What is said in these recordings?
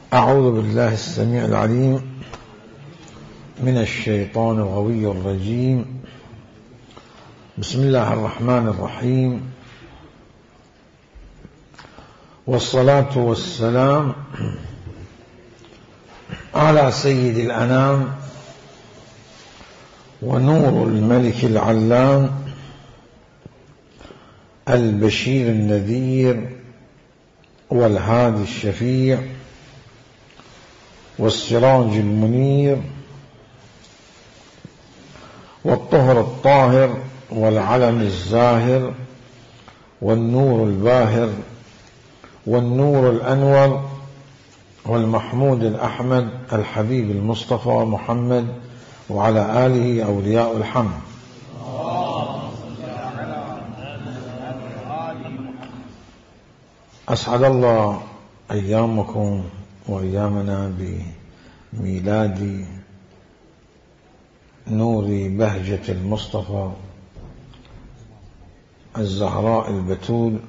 أعوذ بالله السميع العليم من الشيطان الغوي الرجيم. بسم الله الرحمن الرحيم، والصلاة والسلام على سيد الأنام ونور الملك العلام البشير النذير والهادي الشفيع والسراج المنير والطهر الطاهر والعلم الزاهر والنور الباهر والنور الأنور والمحمود الأحمد الحبيب المصطفى محمد وعلى آله أولياء الحمد. أسعد الله أيامكم وأيامنا بميلاد نور بهجة المصطفى الزهراء البتول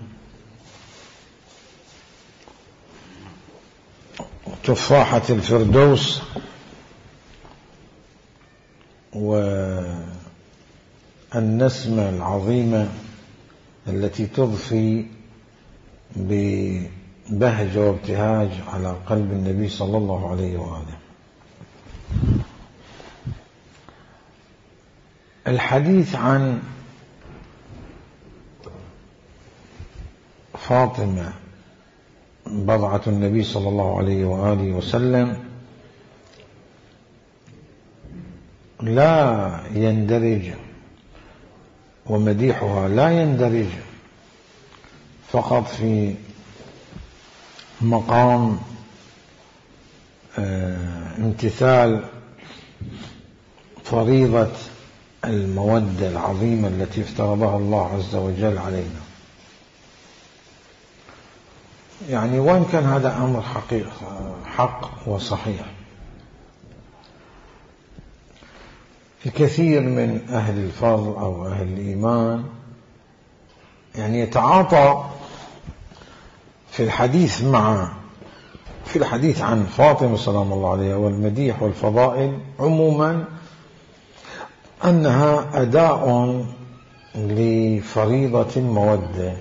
تفاحة الفردوس والنسمة العظيمة التي تضفي ببهجة وابتهاج على قلب النبي صلى الله عليه وآله. الحديث عن فاطمة بضعة النبي صلى الله عليه وآله وسلم لا يندرج، ومديحها لا يندرج فقط في مقام امتثال فريضة المودة العظيمة التي افترضها الله عز وجل علينا. يعني وإن كان هذا أمر حق وصحيح، الكثير من أهل الفضل أو أهل الإيمان يعني يتعاطى في الحديث عن فاطمة سلام الله عليها والمديح والفضائل عموما أنها أداء لفريضة المودة،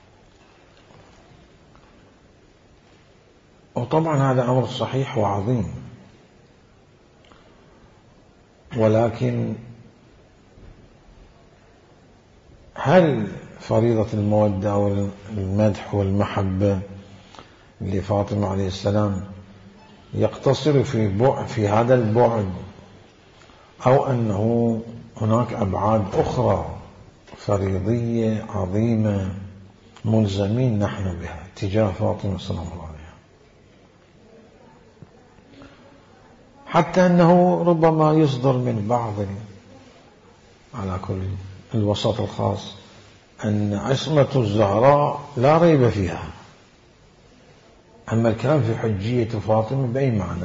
وطبعا هذا أمر صحيح وعظيم، ولكن هل فريضة المودة أو المدح والمحبة لفاطمة عليه السلام يقتصر في هذا البعد، أو أنه هناك أبعاد أخرى فريضية عظيمة ملزمين نحن بها تجاه فاطمة صلى الله عليه وسلم، حتى أنه ربما يصدر من بعض على كل الوسط الخاص أن عصمة الزهراء لا ريب فيها. أما الكلام في حجية فاطمة بأي معنى؟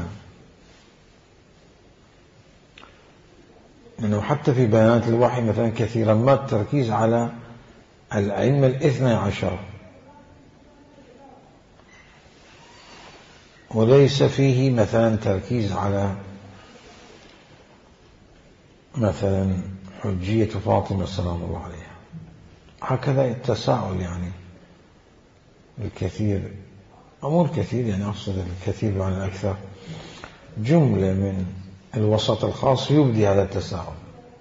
لأنه حتى في بيانات الوحي مثلا كثيرا ما التركيز على الأئمة الاثنى عشر، وليس فيه مثلا تركيز على مثلا حجية فاطمة سلام الله عليها. هكذا التساؤل يعني الكثير، أمور كثير يعني أقصد الكثير عن الأكثر، جملة من الوسط الخاص يبدي هذا التساؤل.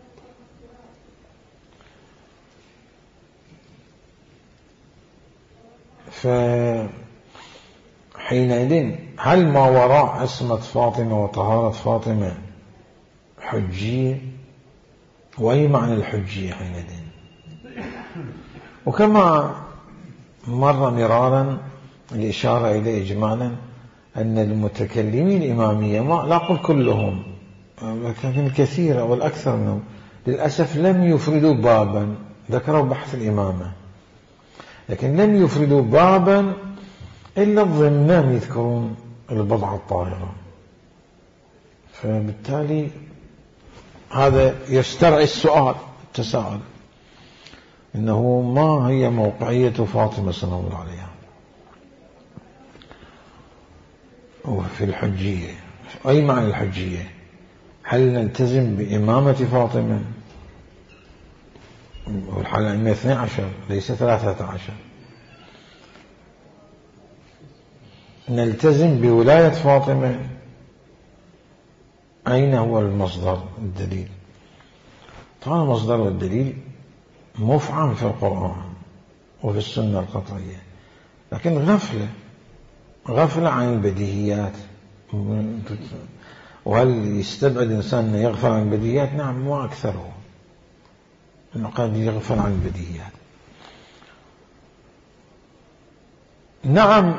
فحينئذ هل ما وراء عصمة فاطمة وطهارة فاطمة حجية؟ وأي معنى الحجية حينئذ؟ وكما مر مرارا الإشارة إليه إجمالا أن المتكلمين الإمامية لا أقول كلهم، لكن الكثير والأكثر منهم للأسف لم يفردوا بابا، ذكروا بحث الإمامة لكن لم يفردوا بابا إلا ضمنهم يذكرون البضعة الطاهرة. فبالتالي هذا يسترعي التساؤل إنه ما هي موقعية فاطمة سلام الله عليها؟ وفي الحجية. أي معنى الحجية؟ هل نلتزم بإمامة فاطمة؟ والحالة 112 ليس 13. نلتزم بولاية فاطمة. أين هو المصدر الدليل؟ طبعا المصدر والدليل مفعم في القرآن وفي السنة القطعية، لكن غفلة عن البديهيات. وهل يستبعد الإنسان أن يغفل عن البديهيات؟ نعم، وأكثره أنه قد يغفل عن البديهيات. نعم،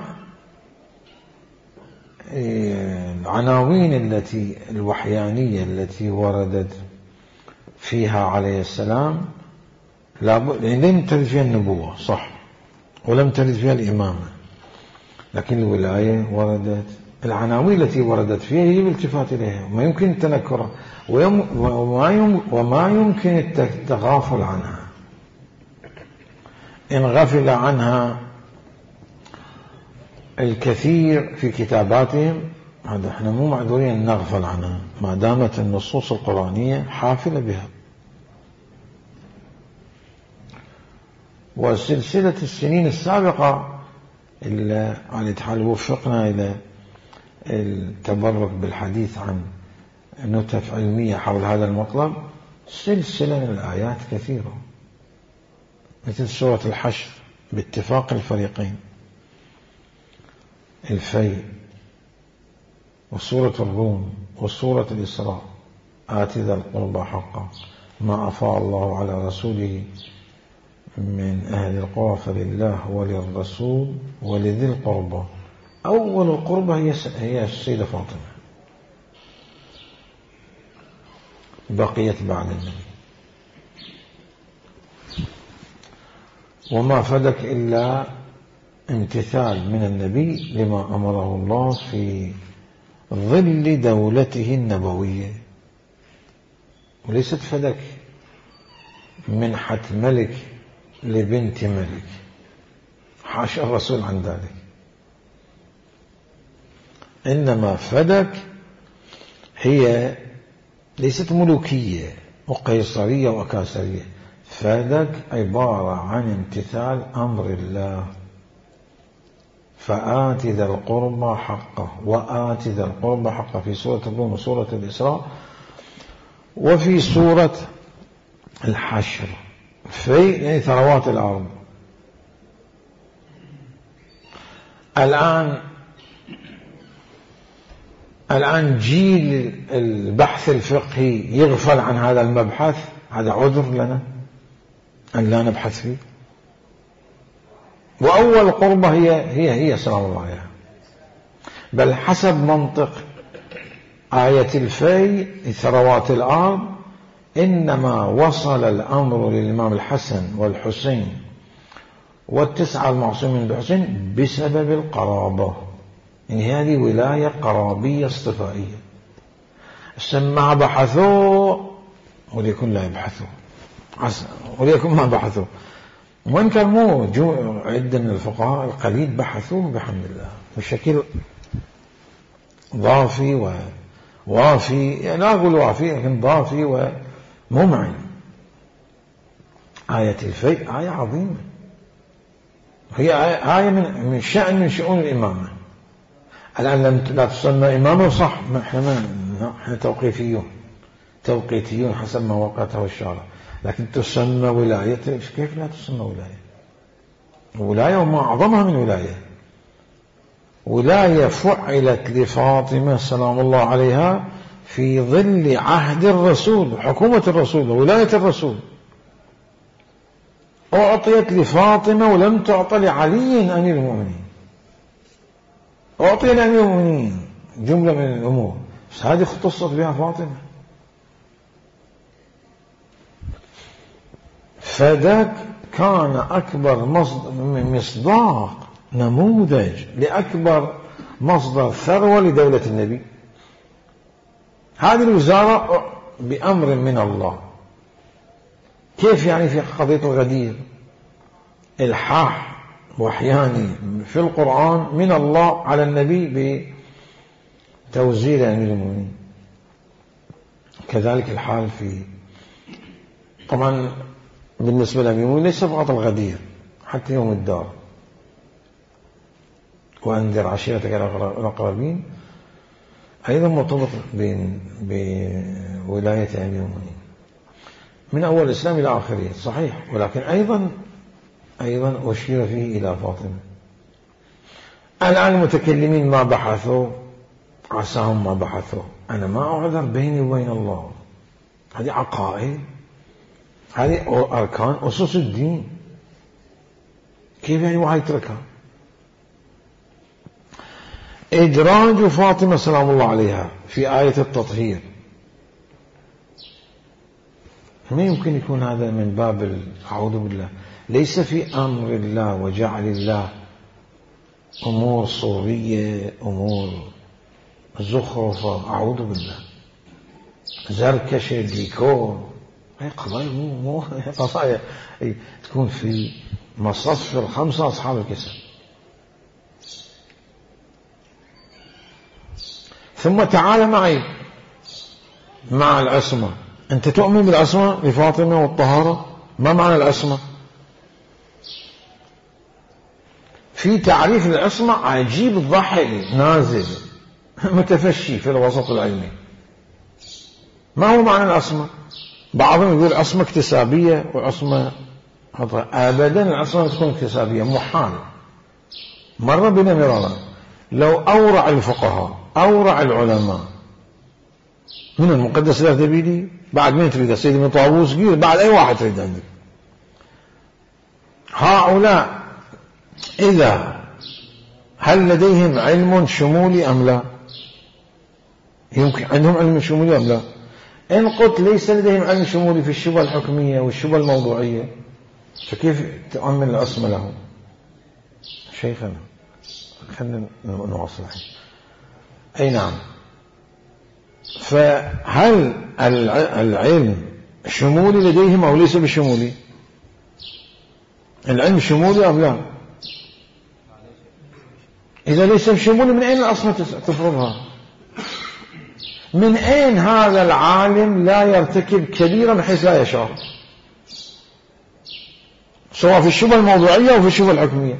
العناوين الوحيانية التي وردت فيها عليه السلام لم ترد فيها النبوة صح، ولم ترد فيها الإمامة، لكن الولاية وردت. العناوين التي وردت فيها هي الالتفات إليها وما يمكن تنكرها وما يمكن التغافل عنها. إن غفل عنها الكثير في كتاباتهم، هذا احنا مو معذورين أن نغفل عنها ما دامت النصوص القرآنية حافلة بها. وسلسلة السنين السابقة اللي على الاتحاد وفقنا إلى التبرك بالحديث عن نتف علمية حول هذا المطلب، سلسلة من الآيات كثيرة، مثل سورة الحشر باتفاق الفريقين، الفيل، وسورة الروم، وسورة الإسراء، آت ذا القربى حقه، ما أفاء الله على رسوله من أهل القرى فلله وللرسول ولذي القربى. أول القربى هي السيدة فاطمة، بقيت بعد النبي. وما فدك إلا امتثال من النبي لما أمره الله في ظل دولته النبوية، وليست فدك منحة ملك لبنت ملك، حاشا الرسول عن ذلك. إنما فدك هي ليست ملوكية وقيصرية وكاسرية، فدك عبارة عن امتثال أمر الله. فآت ذا القربى حقه، وآت ذا القربى حقه في سورة الروم وسورة الإسراء وفي سورة الحشر، في يعني ثروات الأرض. الآن جيل البحث الفقهي يغفل عن هذا المبحث، هذا عذر لنا أن لا نبحث فيه. وأول قربة هي سلام الله عليها، بل حسب منطق آية الفي ثروات الأرض إنما وصل الأمر للإمام الحسن والحسين والتسعة المعصومين بالحسين بسبب القرابة. يعني هذه ولاية قرابية اصطفائية. السماع بحثوا وليكن لا يبحثوا، وليكن ما بحثوا، وإن كان مو عدة من الفقهاء القليل بحثوه بحمد الله بشكل ضافي ووافي، يعني لا أقول وافي لكن ضافي وممعن. آية الفيء آية عظيمة، هي آية من شأن من شؤون الإمامة. الآن لا تسمى إمامة صح، احنا توقيتيون حسب ما وقته الشارع، لكن تسمى ولاية. كيف لا تسمى ولاية وما أعظمها من ولاية فعلت لفاطمة سلام الله عليها في ظل عهد الرسول وحكومة الرسول وولاية الرسول. أعطيت لفاطمة ولم تعطى لعلي أمير المؤمنين. أعطي لأمير المؤمنين جملة من الأمور، بس هذه اختصت بها فاطمة. فذاك كان أكبر مصداق نموذج لأكبر مصدر ثروة لدولة النبي. هذه الوزارة بأمر من الله. كيف يعني في قضية الغدير إلحاح وحياني في القرآن من الله على النبي توزيع أمير المؤمنين. كذلك الحال في طبعا بالنسبة لأمير المؤمنين ليس فقط الغدير، حتى يوم الدار وأنذر عشيرتك الأقربين أيضا مرتبط بولاية أمير المؤمنين من أول الإسلام إلى آخره، صحيح، ولكن أيضا أشير فيه إلى فاطمة. الآن المتكلمين ما بحثوا، عساهم ما بحثوا، أنا ما أعذر بيني وبين الله، هذه عقائد، هذه أركان أسس الدين، كيف يعني واحد يتركها؟ إدراج فاطمة سلام الله عليها في آية التطهير ما يمكن يكون هذا من باب أعوذ بالله، ليس في أمر الله وجعل الله أمور صورية، أمور زخرفة، أعوذ بالله، زركشة، ديكور، هي قضايا مو قضايا تكون في مصف الخمسة أصحاب الكسر. ثم تعال معي مع العصمة. أنت تؤمن بالعصمة لفاطمة والطهارة؟ ما معنى العصمة؟ في تعريف العصمة عجيب الضحك نازل متفشي في الوسط العلمي. ما هو معنى العصمة؟ بعضهم يقول عصمة اكتسابية وعصمة أبدا العصمة تكون اكتسابية، محال. مرة بنا مرارا لو أورع الفقهاء أورع العلماء من المقدس لا تبيدي بعد مين تريد؟ سيدي من طاووس قيل بعد أي واحد تريد عندك. هؤلاء إذا هل لديهم علم شمولي أم لا؟ يمكن عندهم علم شمولي أم لا؟ إن قلت ليس لديهم علم شمولي في الشبهة الحكمية والشبهة الموضوعية فكيف تؤمن العصمة لهم؟ شيخنا خلينا نواصل. أي نعم. فهل العلم شمولي لديهم أو ليس بشمولي؟ العلم شمولي أم لا؟ إذا ليس بشمولي من أين العصمة تفرضها؟ من أين هذا العالم لا يرتكب كبيرة من حيث لا يشعر، سواء في الشبهة الموضوعية أو في الشبهة الحكمية؟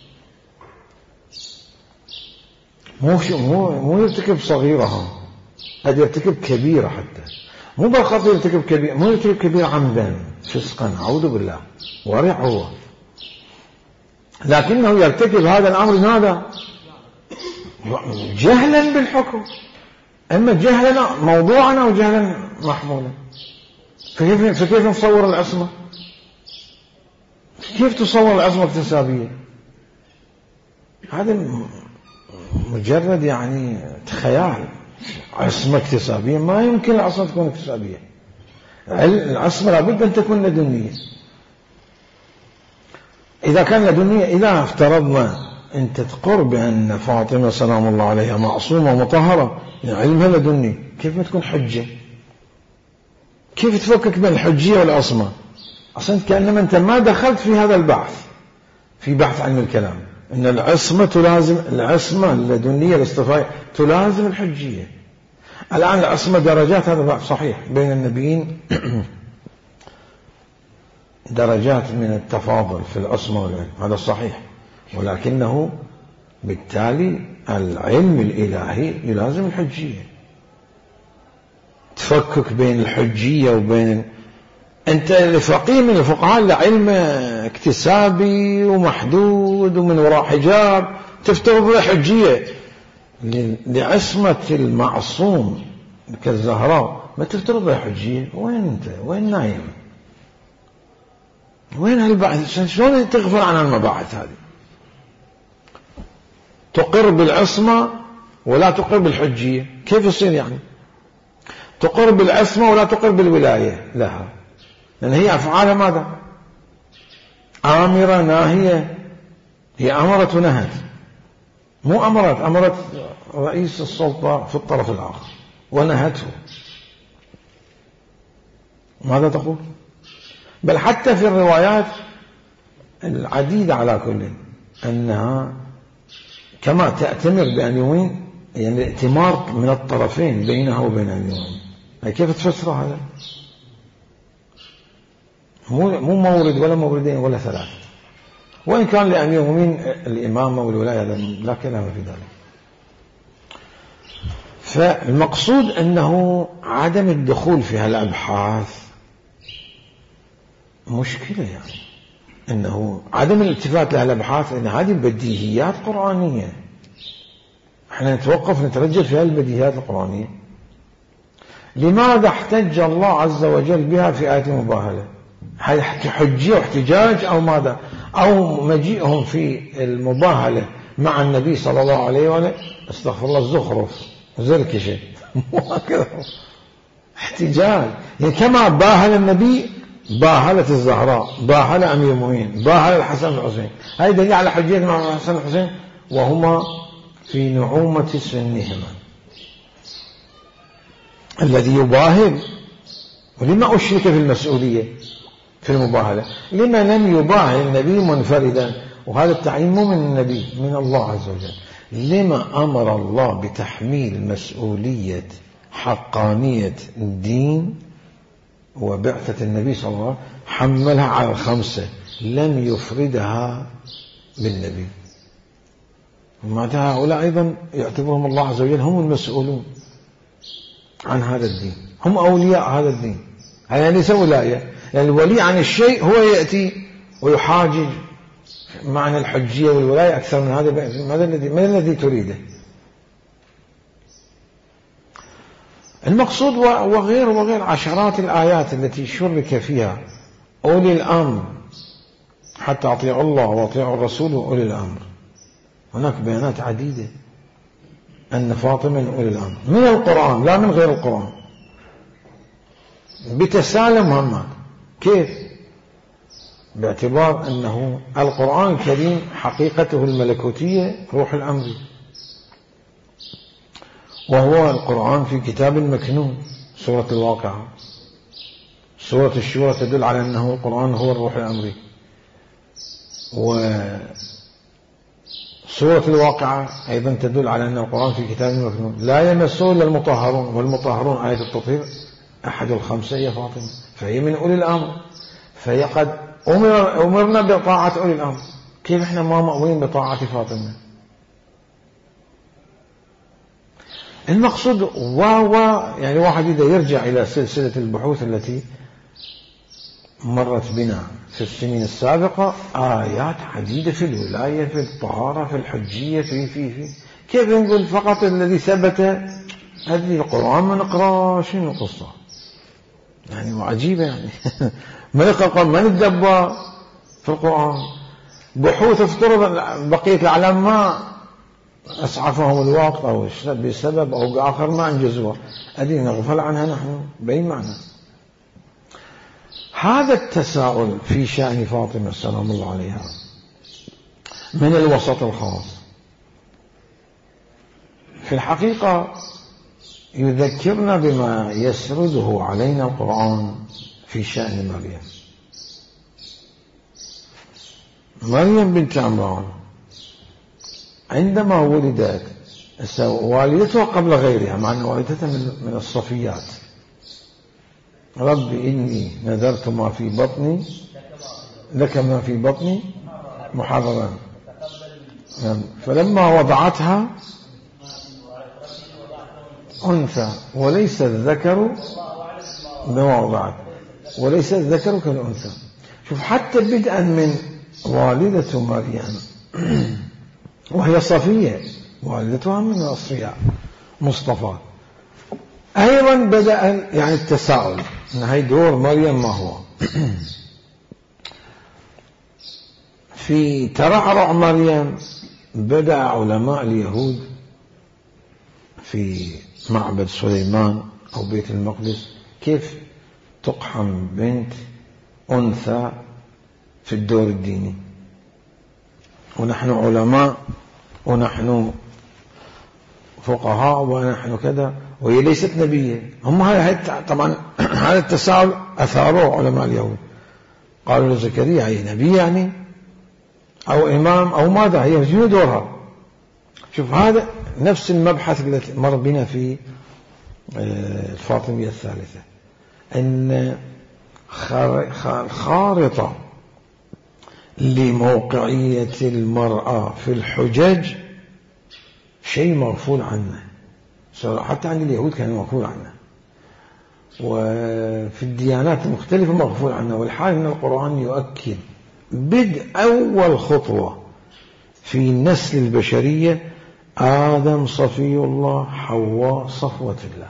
مو يرتكب صغيرة، قد يرتكب كبيرة، حتى مو بالخطأ يرتكب كبيرة، مو يرتكب كبيرة عمدا فسقا أعوذ بالله ورع هو، لكنه يرتكب هذا الأمر ماذا؟ جهلا بالحكم، أما جهلا موضوعا أو جهلا محمولا. فكيف نصور العصمة؟ كيف تصور العصمة اكتسابية؟ هذا مجرد يعني خيال. عصمة اكتسابية ما يمكن العصمة تكون اكتسابية، العصمة لابد أن تكون لدنية. إذا كان لدنية، إذا افترضنا أنت تقر بأن فاطمة سلام الله عليها معصومة ومطهرة علمها لدني، كيف ما تكون حجة؟ كيف تفكك بين الحجية والعصمة؟ أصلا كأنما أنت ما دخلت في هذا البحث، في بحث علم الكلام، أن العصمة تلازم العصمة اللدنية الاصطفائية تلازم الحجية. الآن العصمة درجات، هذا صحيح، بين النبيين درجات من التفاضل في العصمة والعلم، هذا صحيح، ولكنه بالتالي العلم الإلهي يلازم الحجية. تفكك بين الحجية وبين أنت الفقيه من الفقهاء لعلم اكتسابي ومحدود ومن وراء حجاب تفترض له حجية، لعصمة المعصوم كالزهراء ما تفترض له حجية. وين أنت؟ وين نايم؟ وين هالبعث؟ شلون تغفل عن المباحث هذه؟ تقر بالعصمة ولا تقر بالحجية، كيف يصير يعني؟ تقر بالعصمة ولا تقر بالولاية لها، لأن هي أفعالها ماذا؟ آمرة ناهية، هي أمرت ونهت، مو أمرت رئيس السلطة في الطرف الآخر ونهته. ماذا تقول؟ بل حتى في الروايات العديدة على كل أنها كما تأتمر بأن يوين يعني الائتمار من الطرفين بينها وبين الإمام. كيف تفسر هذا؟ مو مورد ولا موردين ولا ثلاث، وإن كان لأمير المؤمنين الإمامة والولاية لا كلام في ذلك. فالمقصود أنه عدم الدخول في هالأبحاث مشكلة، يعني أنه عدم الالتفات لهالأبحاث، لأن هذه بديهيات قرآنية، احنا نتوقف نترجل في هالبديهيات القرآنية. لماذا احتج الله عز وجل بها في آية مباهلة؟ حجية واحتجاج أو ماذا؟ أو مجيئهم في المباهلة مع النبي صلى الله عليه وآله، استغفر الله، الزخرف زركشة احتجاج. يعني كما باهل النبي باهلت الزهراء، باهل أمير المؤمنين، باهل الحسن والحسين. هذا دليل على حجية مع الحسن والحسين وهما في نعومة سنهما. الذي يباهل، ولما أشرك في المسؤولية في المباهلة؟ لما لم يباهل النبي منفردا؟ وهذا التعيين مو من النبي، من الله عز وجل. لما أمر الله بتحميل مسؤولية حقانية الدين وبعثة النبي صلى الله عليه وسلم؟ حملها على الخمسة، لم يفردها بالنبي. ومعناتها هؤلاء أيضا يعتبرهم الله عز وجل هم المسؤولون عن هذا الدين، هم أولياء هذا الدين. هذا ليس ولاية، يعني الولي عن الشيء هو يأتي ويحاجج. معنى الحجية والولاية أكثر من هذا، ما الذي تريده؟ المقصود وغير عشرات الآيات التي شرك فيها أولي الأمر، حتى أطيعوا الله وأطيعوا الرسول وأولي الأمر. هناك بيانات عديدة أن فاطمة من أولي الأمر من القرآن لا من غير القرآن، بتسالم مهمات. كيف؟ باعتبار أنه القرآن الكريم حقيقته الملكوتية روح الأمر، وهو القرآن في كتاب مكنون. سورة الواقعة، سورة الشورى تدل على أنه القرآن هو الروح الأمري، وسورة الواقعة أيضا تدل على أن القرآن في كتاب مكنون لا يمسه إلا المطهرون، والمطهرون آية التطهير أحد الخمسة هي فاطمة، فهي من أولي الأمر. فهي قد أمرنا بطاعة أولي الأمر، كيف إحنا ما مأمورين بطاعة فاطمة؟ المقصود يعني واحد إذا يرجع إلى سلسلة البحوث التي مرت بنا في السنين السابقة، آيات عديدة في الولاية، في الطهارة، في الحجية، في كيف نقول فقط الذي ثبت هذه القرآن ما نقرأ شنو القصة؟ يعني وعجيبة يعني ما نقرأ القرآن، ما ندبر في القرآن. بحوث افترض بقية الأعلام ما أسعفهم الوقت أو بسبب أو بآخر ما أنجزوها، أدينا نغفل عنها نحن بأي معنى. هذا التساؤل في شأن فاطمة سلام الله عليها من الوسط الخاص في الحقيقة يذكرنا بما يسرده علينا القرآن في شأن مريم. مريم بنت عمران عندما ولدت، والدتها قبل غيرها، مع أن والدتها من الصفيات، رب إني نذرت ما في بطني لك ما في بطني محررا. فلما وضعتها أنثى وليس الذكر بما وضعت، وليس الذكر كالأنثى. شوف، حتى بدءا من والدة مريم وهي صفية، والدتها من الأصفياء مصطفى، أيضا بدأ يعني التساؤل أن هي دور مريم ما هو. في ترعرع مريم بدأ علماء اليهود في معبد سليمان أو بيت المقدس كيف تقحم بنت أنثى في الدور الديني، ونحن علماء ونحن فقهاء ونحن كذا، وهي ليست نبية. هم طبعا هذا التساؤل أثاروه علماء اليهود، قالوا لزكريا هي نبي يعني أو إمام أو ماذا، هي شنو دورها؟ شوف، هذا نفس المبحث الذي مر بنا في الفاطمية الثالثة، أن الخارطة لموقعية المرأة في الحجج شيء مغفول عنه، حتى عند اليهود كان مغفول عنه، وفي الديانات المختلفة مغفول عنه. والحال أن القرآن يؤكد بدء أول خطوة في نسل البشرية آدم صفي الله، حواء صفوة الله.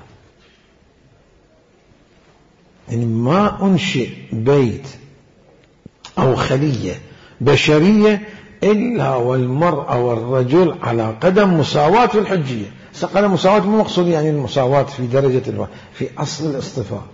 يعني ما أنشئ بيت أو خلية بشرية إلا والمرأة والرجل على قدم مساواة في الحجية. قدم مساواة مو مقصود يعني المساواة في درجة في أصل الاصطفاء.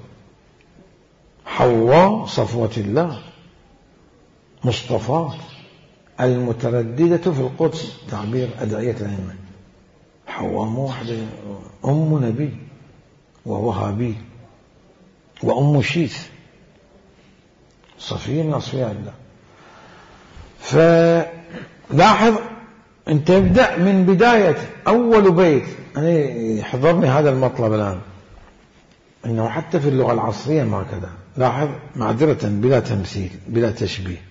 حواء صفوة الله مصطفاة المترددة في القدس، تعبير أدعية الأئمة. حواء مو واحدة، أم نبي ووهابي وأم شيث، صفية من أصفياء الله. فلاحظ أنت ابدأ من بداية أول بيت. أنا يحضرني هذا المطلب الآن، إنه حتى في اللغة العصرية ما كذا. لاحظ معذرة بلا تمثيل بلا تشبيه،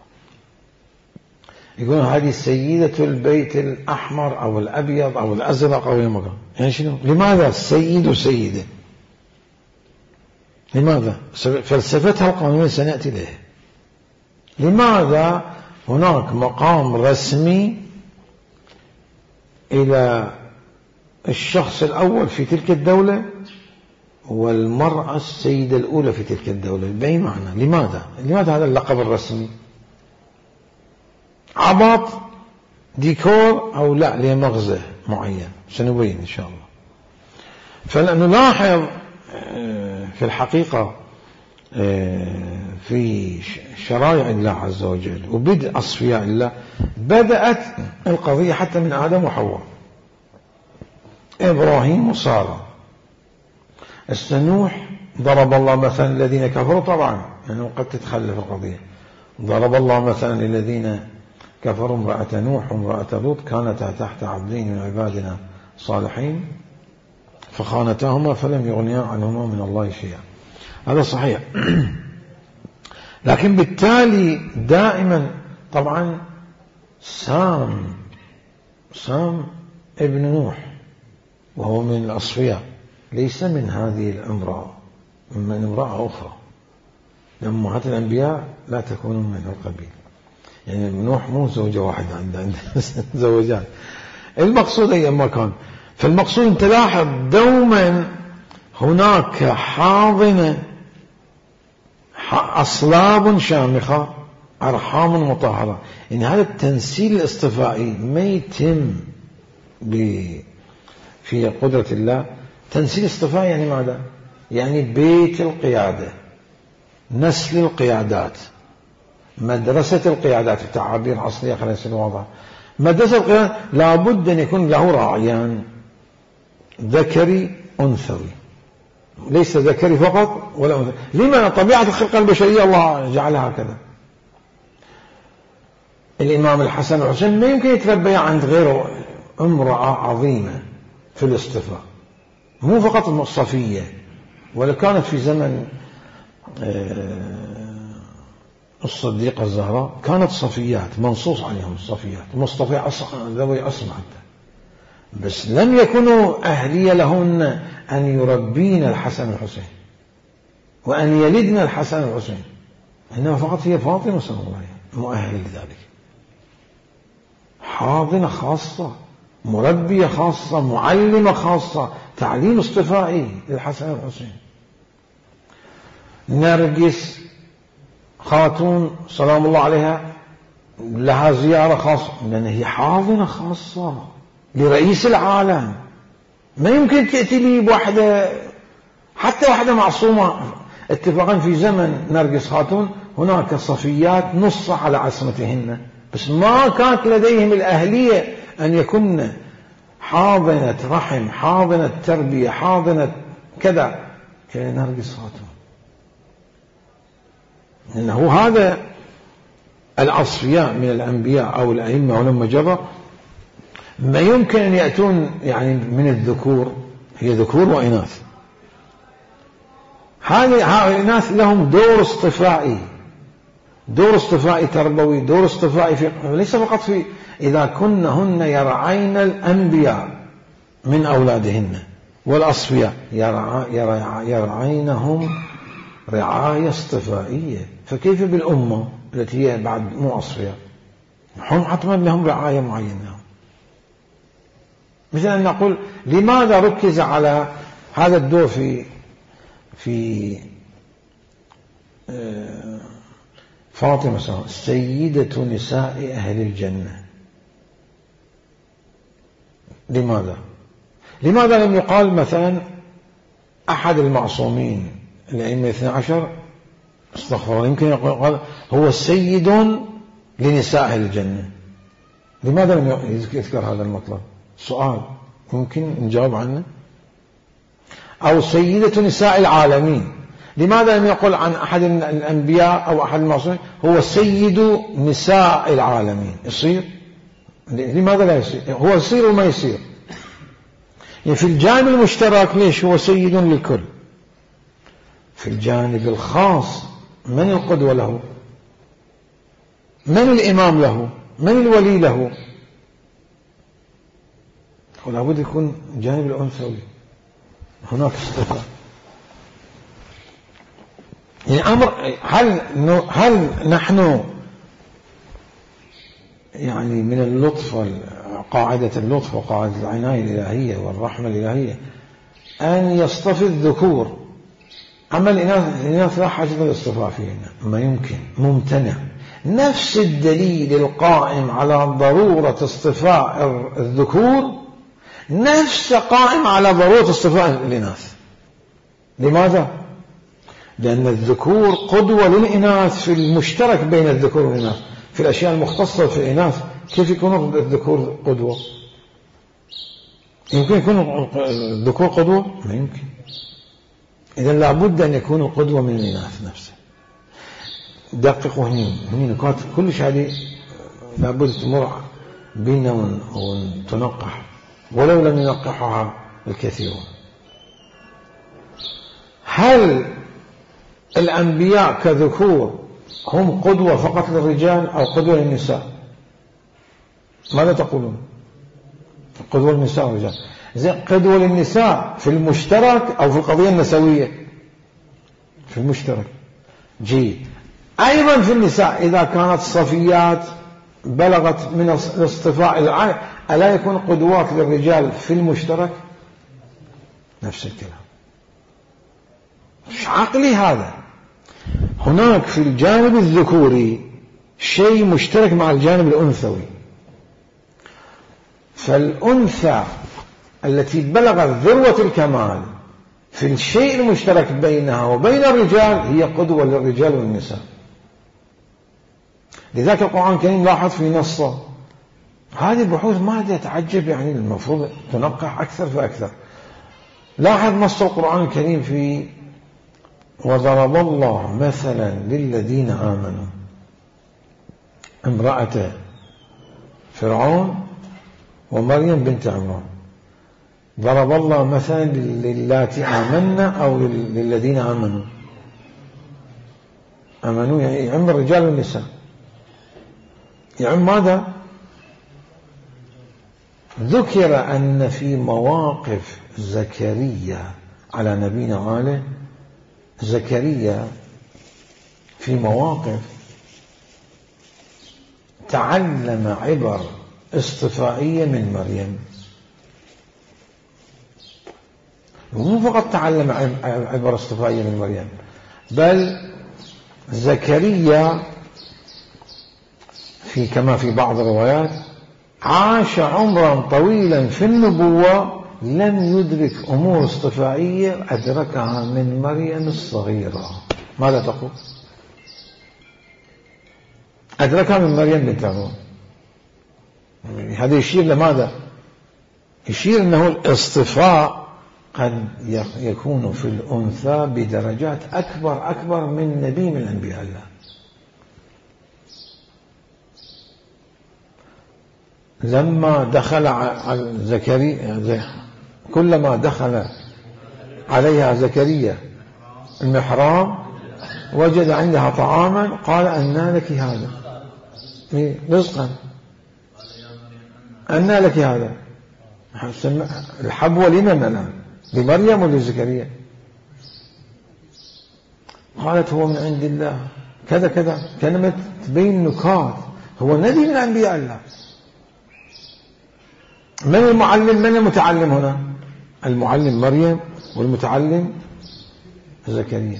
يقول هذه سيدة البيت الأحمر أو الأبيض أو الأزرق أو المكان. يعني شنو؟ لماذا السيد وسيدة؟ لماذا؟ فلسفتها القانونية سنأتي له. لماذا هناك مقام رسمي إلى الشخص الأول في تلك الدولة والمرأة السيدة الأولى في تلك الدولة بأي معنى؟ لماذا هذا اللقب الرسمي؟ عبط ديكور أو لا لمغزى معين سنبين إن شاء الله. فنلاحظ في الحقيقة في شرائع الله عز وجل وبدء أصفياء الله بدأت القضية حتى من آدم وحواء، إبراهيم وسارة. نوح ضرب الله مثلا الذين كفروا، طبعا لأنه قد تتخلف القضية. ضرب الله مثلا للذين كفروا امرأة نوح وامرأة لوط كانتا تحت عبدين من عبادنا صالحين فخانتاهما فلم يغنيا عنهما من الله شيئا. هذا صحيح. لكن بالتالي دائما طبعا سام ابن نوح وهو من الأصفياء، ليس من هذه الامرأة، من امرأة أخرى. أمهات الأنبياء لا تكون من القبيل، يعني نوح مو زوجة واحدة، عنده زوجات. المقصود أي مكان. فالمقصود أن تلاحظ دوما هناك حاضنة، أصلاب شامخة، أرحام مطهرة. يعني هذا التنسيل الاصطفائي ما يتم في قدرة الله. تنسيل اصطفائي يعني ماذا؟ يعني بيت القيادة، نسل القيادات، مدرسة القيادات، التعابير أصلية خلينا نصير واضح. مدرسة القيادات لابد أن يكون له راعيان، ذكري أنثوي، ليس ذكري فقط ولا أنثى. لما؟ طبيعة الخلقة البشرية الله جعلها هكذا. الإمام الحسن والحسين ما يمكن يتربيا عند غيره، امرأة عظيمة في الاصطفاء، مو فقط الصفية، ولا كانت في زمن الصديقة الزهراء كانت صفيات منصوص عليهم الصفيات، مصطفى ذوي أصل حتى، بس لم يكونوا أهلية لهن أن يربين الحسن والحسين وأن يلدن الحسن والحسين، إنما فقط هي فاطمة صلى الله عليه وسلم مؤهلة لذلك. حاضنة خاصة، مربية خاصة، معلمة خاصة، تعليم اصطفائي للحسن والحسين. نرجس خاتون سلام الله عليها لها زيارة خاصة، لأن هي حاضنة خاصة لرئيس العالم. ما يمكن تأتي لي بواحدة، حتى واحدة معصومة. اتفاقا في زمن نرجس خاتون هناك صفيات نص على عصمتهن، بس ما كانت لديهم الأهلية أن يكن حاضنة رحم، حاضنة تربية، حاضنة كذا كنرجس خاتون. إنه هذا الأصفياء من الأنبياء أو الأئمة ولما جرى ما يمكن أن يأتون يعني من الذكور، هي ذكور وإناث، هؤلاء الناس لهم دور اصطفائي، دور اصطفائي تربوي، دور اصطفائي فقهي، ليس فقط في إذا كنهن يرعين الأنبياء من أولادهن والأصفياء يرعينهم رعاية اصطفائية، فكيف بالأمة التي هي بعد مو أصفياء؟ هم حتما لهم رعاية معينة. مثل أن نقول لماذا ركز على هذا الدور في فاطمة سيدة نساء أهل الجنة؟ لماذا لم يقال مثلا أحد المعصومين الأئمة 12 استغفر الله، يمكن يقول هو سيد لنساء أهل الجنة؟ لماذا لم يذكر هذا المطلب؟ سؤال ممكن نجاوب عنه. أو سيدة نساء العالمين، لماذا لم يقل عن أحد الأنبياء أو أحد المعصومين هو سيد نساء العالمين؟ يصير؟ لماذا لا يصير؟ هو يصير وما يصير. يعني في الجانب المشترك ليش هو سيد للكل، في الجانب الخاص من القدوة له؟ من الإمام له؟ من الولي له؟ ولا بد يكون جانب الأنثوي هناك اصطفاء. يعني أمر هل نحن يعني من اللطف، قاعدة اللطف وقاعدة العناية الإلهية والرحمة الإلهية أن يصطفي الذكور، أما الإناث لا حاجة للاصطفاء فيهن، ما يمكن، ممتنع. نفس الدليل القائم على ضرورة اصطفاء الذكور نفس قائم على ضرورة اصطفاء الإناث. لماذا؟ لأن الذكور قدوة للإناث في المشترك بين الذكور والإناث، في الأشياء المختصة في الإناث كيف يكون الذكور قدوة؟ يمكن يكون الذكور قدوة؟ ما يمكن. إذن لابد أن يكون القدوة من الإناث نفسه. دققوا هني نقاط كل شيء لابد تمر بنا وتنقح، ولو لم ينقحها الكثيرون. هل الأنبياء كذكور هم قدوة فقط للرجال أو قدوة للنساء؟ ماذا تقولون؟ قدوة للنساء والرجال. قدوة للنساء في المشترك أو في القضية النسوية؟ في المشترك. جيد. أيضا في النساء إذا كانت صفيات بلغت من الاصطفاء ألا يكون قدوات للرجال في المشترك؟ نفس الكلام. مش عقلي هذا. هناك في الجانب الذكوري شيء مشترك مع الجانب الأنثوي، فالأنثى التي بلغت ذروة الكمال في الشيء المشترك بينها وبين الرجال هي قدوة للرجال والنساء. لذلك القرآن الكريم لاحظ في نصه، هذه البحوث ما يتعجب، يعني المفروض تنقح أكثر فأكثر. لاحظ نص القرآن الكريم في وضرب الله مثلا للذين آمنوا امرأة فرعون ومريم بنت عمران. ضرب الله مثلا للاتي آمنا أو للذين آمنوا يعني يعم الرجال والنساء. يعم ماذا؟ ذكر أن في مواقف زكريا على نبينا وآله، زكريا في مواقف تعلم عبر اصطفائية من مريم، مو فقط تعلم عبر اصطفائية من مريم، بل زكريا كما في بعض الروايات عاش عمرا طويلا في النبوة لم يدرك أمور اصطفائية أدركها من مريم الصغيرة. ماذا تقول؟ أدركها من مريم بنت عمران. هذا يشير لماذا؟ يشير أنه الاصطفاء قد يكون في الأنثى بدرجات أكبر من نبي من أنبياء الله. لما دخل على زكريا، كلما دخل عليها زكريا المحراب وجد عندها طعاما قال أنى لك هذا، رزقا، أنى لك هذا. الحبوة لمن الآن؟ لمريم ولزكريا؟ قالت هو من عند الله كذا كذا، كلمة تبين نكات. هو نبي من أنبياء الله. من المعلم؟ من المتعلم هنا؟ المعلم مريم والمتعلم زكريا.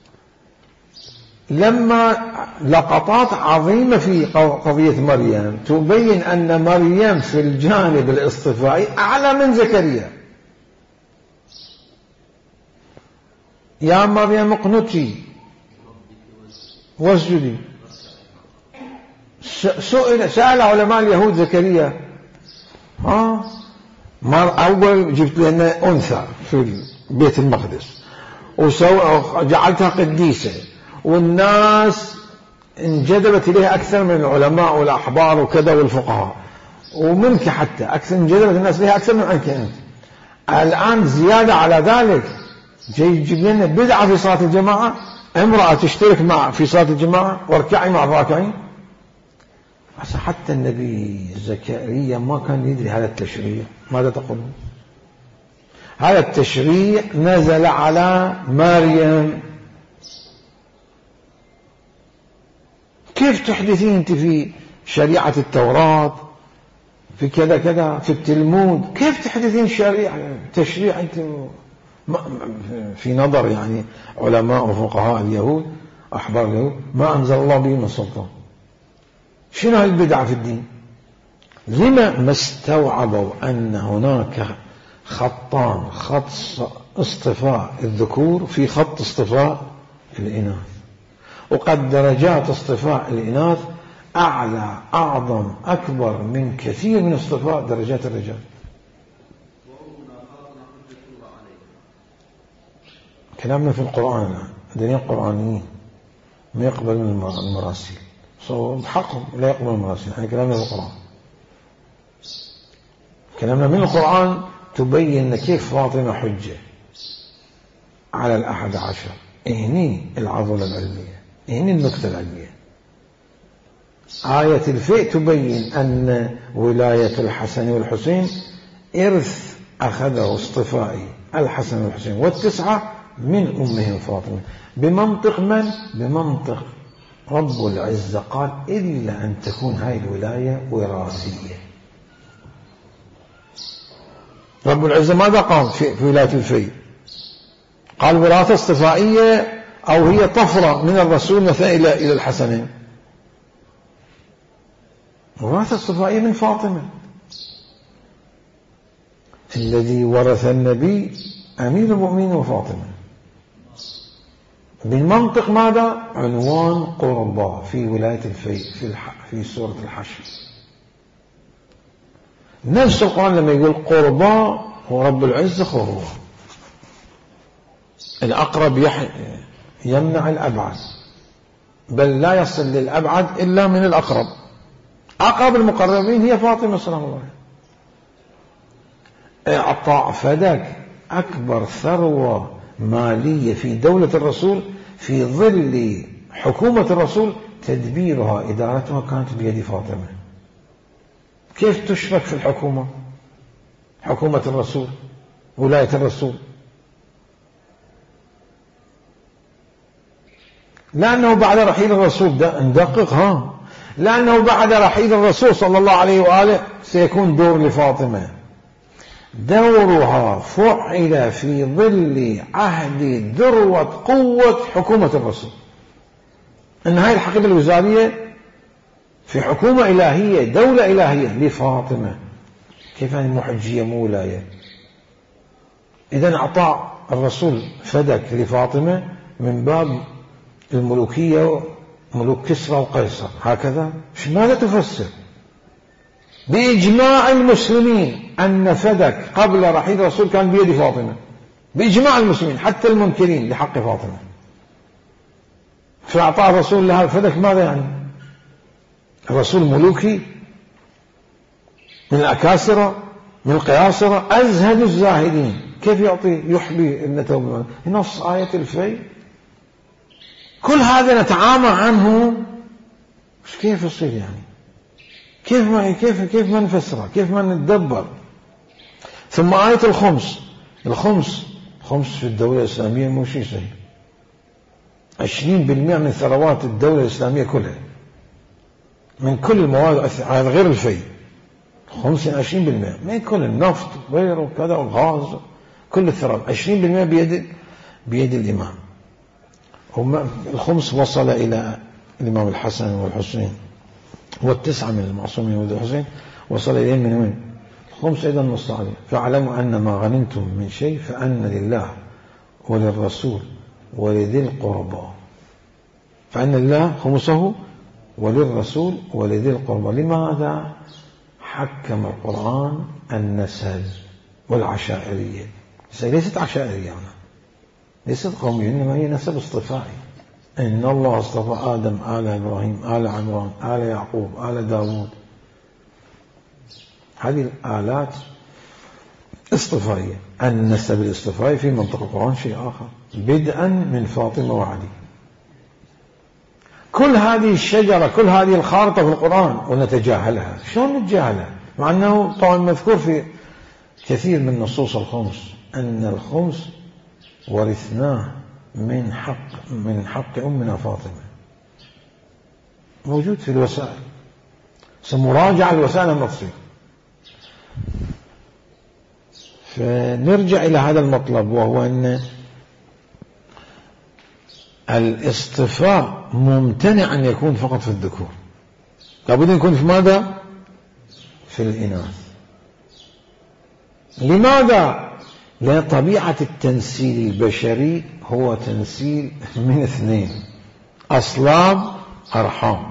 لما لقطات عظيمة في قضية مريم تبين أن مريم في الجانب الاصطفائي أعلى من زكريا. يا مريم اقنتي واسجدي. سأل علماء اليهود زكريا، أول جبت لنا أنثى في بيت المقدس وجعلتها قديسة، والناس انجذبت إليها أكثر من العلماء والأحبار وكذا والفقهاء، ومنك حتى أكثر انجذبت الناس إليها أكثر من عنك أنت. الآن زيادة على ذلك جاي يجيب لنا بدعة في صلاة الجماعة، امرأة تشترك في صلاة الجماعة واركعي مع الراكعين. بس حتى النبي زكريا ما كان يدري هذا التشريع. ماذا تقولون؟ هذا التشريع نزل على مريم. كيف تحدثين أنت في شريعة التوراة في كذا كذا في التلمود؟ كيف تحدثين تشريع أنت في نظر يعني علماء وفقهاء اليهود أحبار اليهود ما أنزل الله به من سلطان؟ شنو هالبدعة في الدين؟ لما ما استوعبوا أن هناك خطان، خط اصطفاء الذكور في خط اصطفاء الإناث، وقد درجات اصطفاء الإناث أعلى أعظم أكبر من كثير من اصطفاء درجات الرجال. كلامنا في القرآن، الدنيا القرآنيين ما يقبل من المراسيل، بحقهم لا يقبل المراسيل. يعني كلامنا في القرآن، كلامنا من القرآن تبين كيف فاطمة حجة على الأحد عشر. هني العضلة العلمية، هني النكتة العلمية. آية الفيء تبين أن ولاية الحسن والحسين إرث أخذه اصطفائي الحسن والحسين والتسعة من أمهم فاطمة. بمنطق من؟ بمنطق رب العزة قال إلا أن تكون هاي الولاية وراثية. رب العزة ماذا قال في ولاية الفيء؟ قال وراثة اصطفائية أو هي طفرة من الرسول مثلا إلى الحسنين. وراثة اصطفائية من فاطمة. الذي ورث النبي أمير المؤمنين وفاطمة. بالمنطق ماذا؟ عنوان قربى في ولاية الفيء في سورة الحشر. نفس القرآن لما يقول قربى ورب العزة هو الأقرب يمنع الأبعد، بل لا يصل للأبعد إلا من الأقرب. أقرب المقربين هي فاطمة سلام الله. إعطاء فدك أكبر ثروة مالية في دولة الرسول في ظل حكومة الرسول، تدبيرها إدارتها كانت بيد فاطمة. كيف تشرك في الحكومة؟ حكومة الرسول، ولاية الرسول. لأنه بعد رحيل الرسول ندقق لأنه بعد رحيل الرسول صلى الله عليه وآله سيكون دور لفاطمة. دورها فعل في ظل عهد ذروة قوة حكومة الرسول. أن هاي الحقيبة الوزارية في حكومة إلهية، دولة إلهية لفاطمة. كيف هذه محجية مو ولاية؟ إذن أعطى الرسول فدك لفاطمة من باب الملوكية، ملوك كسرى وقيصر. هكذا ماذا تفسر؟ بإجماع المسلمين أن فدك قبل رحيل الرسول كان بيد فاطمة، بإجماع المسلمين حتى المنكرين لحق فاطمة. فأعطى الرسول لها الفدك. ماذا يعني؟ الرسول ملوكي من الأكاسرة، من القياصرة، أزهد الزاهدين، كيف يحبي ابنته نص آية الفي؟ كل هذا نتعامى عنه، كيف يصير يعني؟ كيف ما نفسره؟ كيف ما نتدبر؟ ثم آية الخمس في الدولة الإسلامية مو شيء سهل. 20% من ثروات الدولة الإسلامية كلها من كل المواد، هذا غير الفي، 20% من كل النفط غيره كذا والغاز، كل الثروات 20% بيد الإمام. الخمس وصل إلى الإمام الحسن والحسين، والتسعة من المعصومين ولد الحسين وصل إليهم من وين؟ الخمس أيضا نص عليه: فاعلموا أن ما غنمتم من شيء فأن لله وللرسول ولذي القربى. فأن لله خمسه وللرسول ولذي القربى. لماذا حكم القرآن النسل والعشائرية؟ ليست عشائرية يعني، ليست قومية، إنما هي نسب اصطفائي. إن الله اصطفى آدم آل إبراهيم آل عمران آل يعقوب آل داود. هذه الآلات اصطفائية. النسب الاصطفائي في منطق القرآن شيء آخر، بدءا من فاطمة وعلي. كل هذه الشجرة، كل هذه الخارطة في القرآن ونتجاهلها. شلون نتجاهلها؟ مع أنه طبعا مذكور في كثير من نصوص الخمس أن الخمس ورثناه من حق أمنا فاطمة، موجود في الوسائل. سمراجع الوسائل لما تصير. فنرجع إلى هذا المطلب، وهو أن الاصطفاء ممتنع أن يكون فقط في الذكور، لابد أن يكون في ماذا؟ في الإناث. لماذا؟ لأن طبيعة التنسيل البشري هو تنسيل من اثنين: أصلاب، أرحام.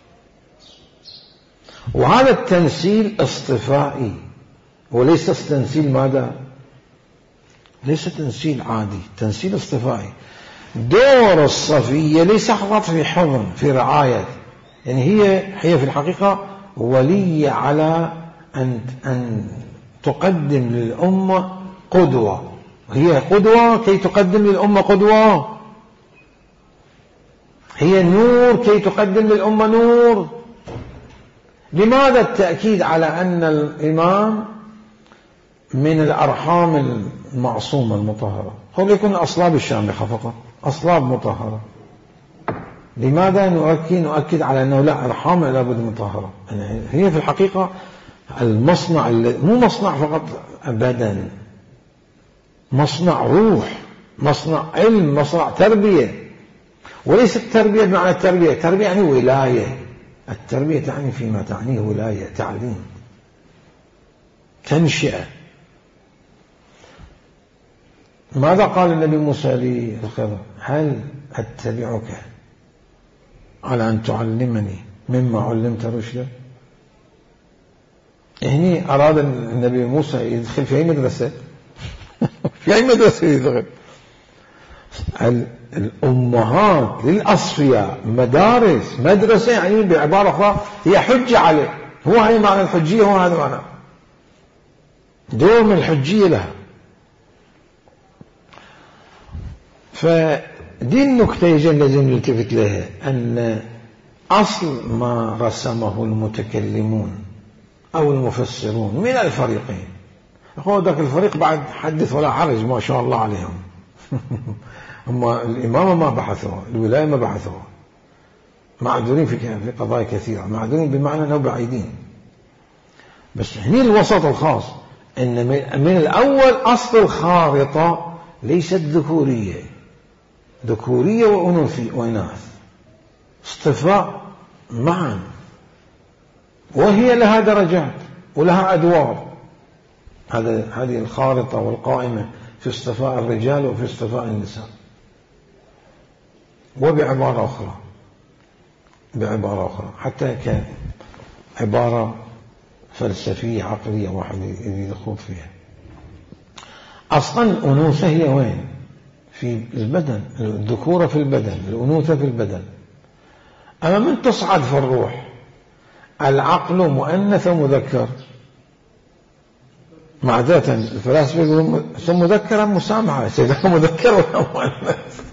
وهذا التنسيل اصطفائي وليس تنسيل ماذا؟ ليس تنسيل عادي، تنسيل اصطفائي. دور الصفية ليس فقط في حضن، في رعاية، يعني هي في الحقيقة ولية على أن تقدم للأمة قدوة. هي قدوة كي تقدم للأمة قدوة، هي نور كي تقدم للأمة نور. لماذا التأكيد على أن الإمام من الأرحام المعصومة المطهرة؟ قل يكون أصلاب الشامخة فقط، أصلاب مطهرة. لماذا نؤكد على أنه لا، أرحام لابد مطهرة؟ هي في الحقيقة المصنع، مو مصنع فقط بدن، مصنع روح، مصنع علم، مصنع تربية. وليس التربية بمعنى التربية يعني ولاية. التربية تعني فيما تعنيه ولاية، تعليم، تنشئة. ماذا قال النبي موسى للخضر؟ هل أتبعك على أن تعلمني مما علمت رشدا؟ هنا أراد النبي موسى يدخل في أي مدرسة؟ في أي مدرسة يدخل؟ الأمهات للأصفياء مدارس، مدرسة يعني بعبارة أخرى هي حجة عليه. هو هي معنى الحجية، هو هذا معنى دور من الحجية لها. فدي النكتة لازم نلتفت لها، أن أصل ما رسمه المتكلمون أو المفسرون من الفريقين، هو ذاك الفريق بعد حدث ولا حرج ما شاء الله عليهم. أما الإمامة ما بحثوها، الولاية ما بحثوها، معذورين في قضايا كثيرة، معذورين بمعنى أنه بعيدين. بس هني الوسط الخاص، أن من الأول أصل الخارطة ليست ذكورية، ذكورية وإناث، اصطفاء معا، وهي لها درجات ولها أدوار. هذه الخارطة والقائمة في اصطفاء الرجال وفي اصطفاء النساء. وبعبارة أخرى حتى كعبارة فلسفية عقلية واحد يخوض فيها، أصلا الأنوثة هي وين؟ في البدن، الذكورة في البدن، الأنوثة في البدن. أما من تصعد في الروح، العقل مؤنث ومذكر، معذرة الفلاسفة يقولون ثم مذكرا مسامحة، سيدنا مذكر ولا مؤنث؟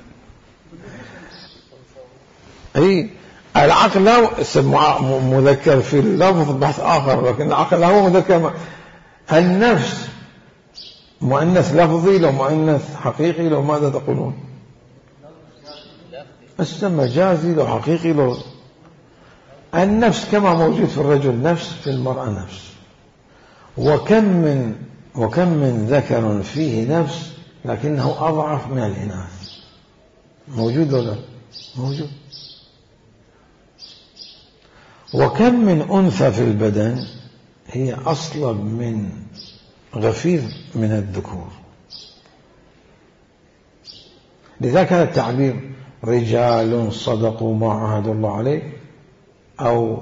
أي العقل لا مذكر في اللفظ بحث آخر، لكن العقل هو مذكر. النفس مؤنث لفظي لو مؤنث حقيقي لو ماذا تقولون؟ السم مجازي لو حقيقي لو. النفس كما موجود في الرجل نفس، في المرأة نفس. وكم من ذكر فيه نفس لكنه أضعف من الإناث. موجود ولا موجود؟ وكم من أنثى في البدن هي أصلب من غفير من الذكور. لذلك هذا التعبير رجال صدقوا ما عاهدوا الله عليه، أو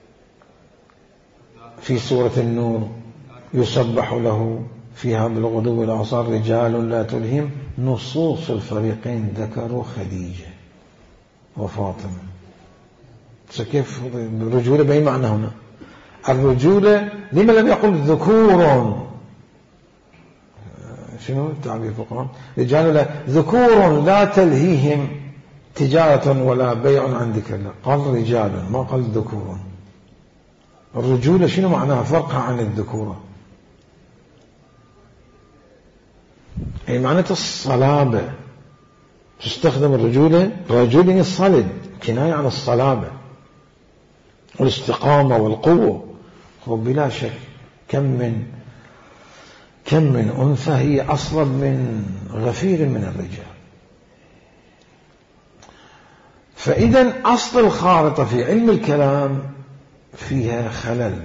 في سورة النور يسبح له فيها بالغدو والآصال رجال لا تلهم. نصوص الفريقين ذكروا خديجة وفاطمة. كيف الرجولة بأي معنى هنا؟ الرجولة لما لم يقل ذكور؟ شنو التعبير في القرآن؟ رجال لا ذكور لا تلهيهم تجارة ولا بيع عن ذكر الله. قال رجال ما قال ذكور. الرجولة شنو معناها؟ فرقها عن الذكورة. أي معناته الصلابة. تستخدم الرجولة، رجل الصلب كناية عن الصلابة والاستقامة والقوة. وبلا شك كم من أنثى هي أصلب من غفير من الرجال. فإذا أصل الخارطة في علم الكلام فيها خلل.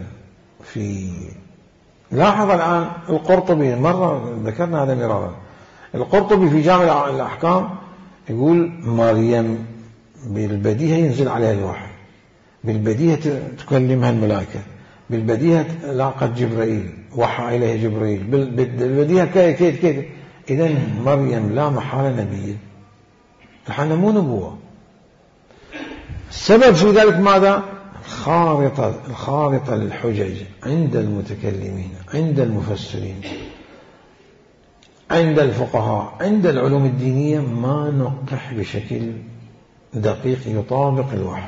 لاحظ الآن القرطبي، مرة ذكرنا هذا مرارا، القرطبي في جامع الأحكام يقول مريم بالبديهة ينزل عليها الوحي، بالبديهة تكلمها الملائكة، بالبديهة لاقت جبرائيل وحى إليه جبرائيل، بالبديهة كيف. إذن مريم لا محالة نبية، نحن مو نبوة. السبب في ذلك ماذا؟ الخارطة للحجج عند المتكلمين، عند المفسرين، عند الفقهاء، عند العلوم الدينية ما نقح بشكل دقيق يطابق الوحي.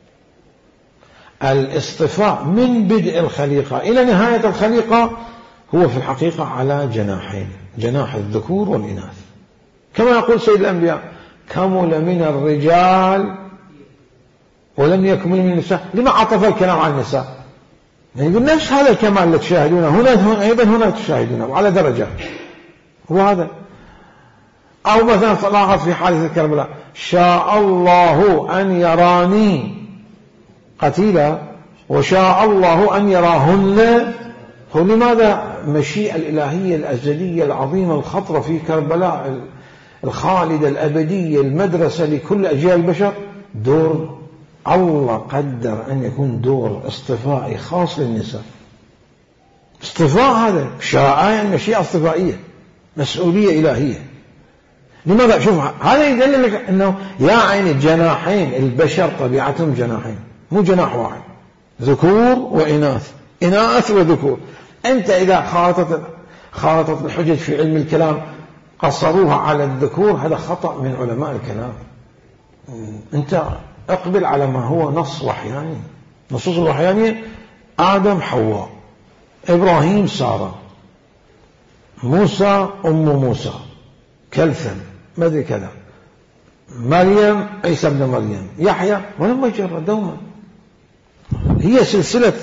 الاصطفاء من بدء الخليقة إلى نهاية الخليقة هو في الحقيقة على جناحين، جناح الذكور والإناث. كما يقول سيد الأنبياء كمل من الرجال ولم يكمل من النساء. لما عطف الكلام على النساء؟ يعني يقول نفس هذا الكمال اللي تشاهدونه هنا أيضا هنا تشاهدونه وعلى درجات. وهذا أو مثلا لاحظ في حادثة كربلاء شاء الله أن يراني قتيلا وشاء الله أن يراهن. هو لماذا مشيئة الإلهية الأزلية العظيمة الخطرة في كربلاء الخالدة الأبدية المدرسة لكل أجيال البشر، دور الله قدر أن يكون دور اصطفائي خاص للنساء. اصطفاء هذا شاء يعني مشيئة اصطفائية، مسؤولية إلهية. لماذا؟ شوف هذا يدل لك أنه يا عين جناحين، البشر طبيعتهم جناحين مو جناح واحد، ذكور وإناث، إناث وذكور. أنت إذا خالطت الحجج في علم الكلام قصروها على الذكور، هذا خطأ من علماء الكلام. أنت اقبل على ما هو نص وحياني. نصوص الوحيانية آدم حواء، إبراهيم سارة، موسى أم موسى، كلثم ما أدري كذا، مريم عيسى ابن مريم، يحيى، ولما يجرى دوما. هي سلسلة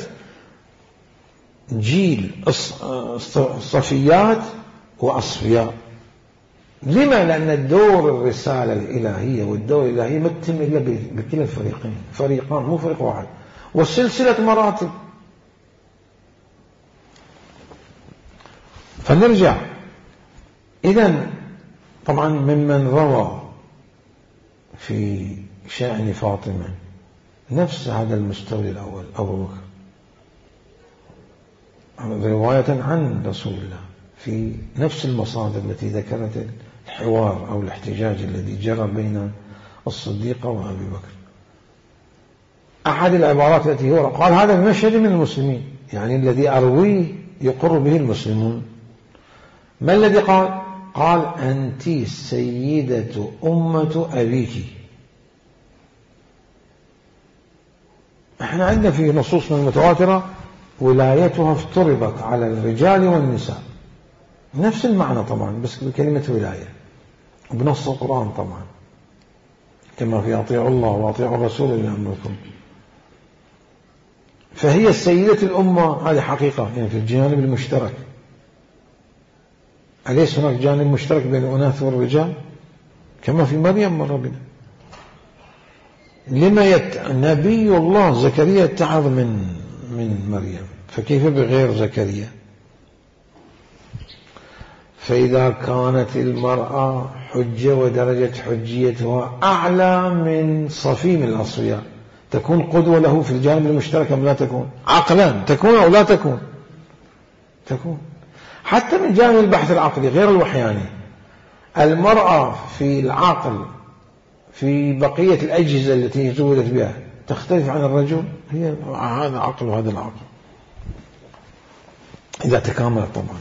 جيل صفيات وأصفياء. لما؟ لأن الدور الرسالة الإلهية والدور الإلهي ما تتم إلا بكلا الفريقين، فريقان مو فريق واحد، والسلسلة مراتب. فنرجع إذن طبعا ممن روى في شأن فاطمة نفس هذا المستولي الأول أبو بكر رواية عن رسول الله في نفس المصادر التي ذكرت الحوار أو الاحتجاج الذي جرى بين الصديقة وأبي بكر. أحد العبارات التي هو قال هذا بمشهد من المسلمين، يعني الذي أرويه يقر به المسلمون. ما الذي قال؟ قال أنت سيدة أمة أبيك. احنا عندنا في نصوصنا المتواترة ولايتها افترضت على الرجال والنساء، نفس المعنى طبعا بس بكلمة ولاية، بنص القرآن طبعا، كما في أطيعوا الله وأطيعوا الرسول إلى أمركم. فهي السيدة الأمة، هذه حقيقة يعني في الجانب المشترك. أليس هناك جانب مشترك بين الأناث والرجال كما في مريم مرة بنا؟ لما نبي الله زكريا اتعظ من مريم، فكيف بغير زكريا؟ فإذا كانت المرأة حجة ودرجة حجيتها أعلى من صفي من الأصفياء، تكون قدوة له في الجانب المشترك أم لا تكون؟ عقلا تكون أو لا تكون؟ تكون. حتى من جانب البحث العقلي غير الوحياني، المرأة في العقل في بقية الأجهزة التي زودت بها تختلف عن الرجل، هي هذا عقل وهذا العقل إذا تكاملت طبعا.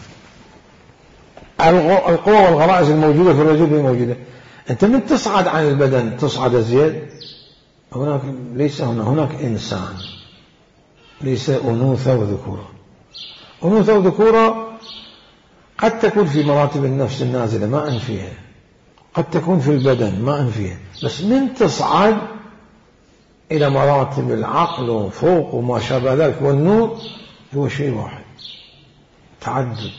القوى والغرائز الموجودة في الرجل هي موجودة. أنت من تصعد عن البدن تصعد أزيد، هناك ليس هناك إنسان، ليس أنوثة وذكورة. أنوثة وذكورة قد تكون في مراتب النفس النازلة ما أنفيها، قد تكون في البدن ما أنفيها، بس من تصعد إلى مراتب العقل وفوق وما شابه ذلك والنور هو شيء واحد، تعدد.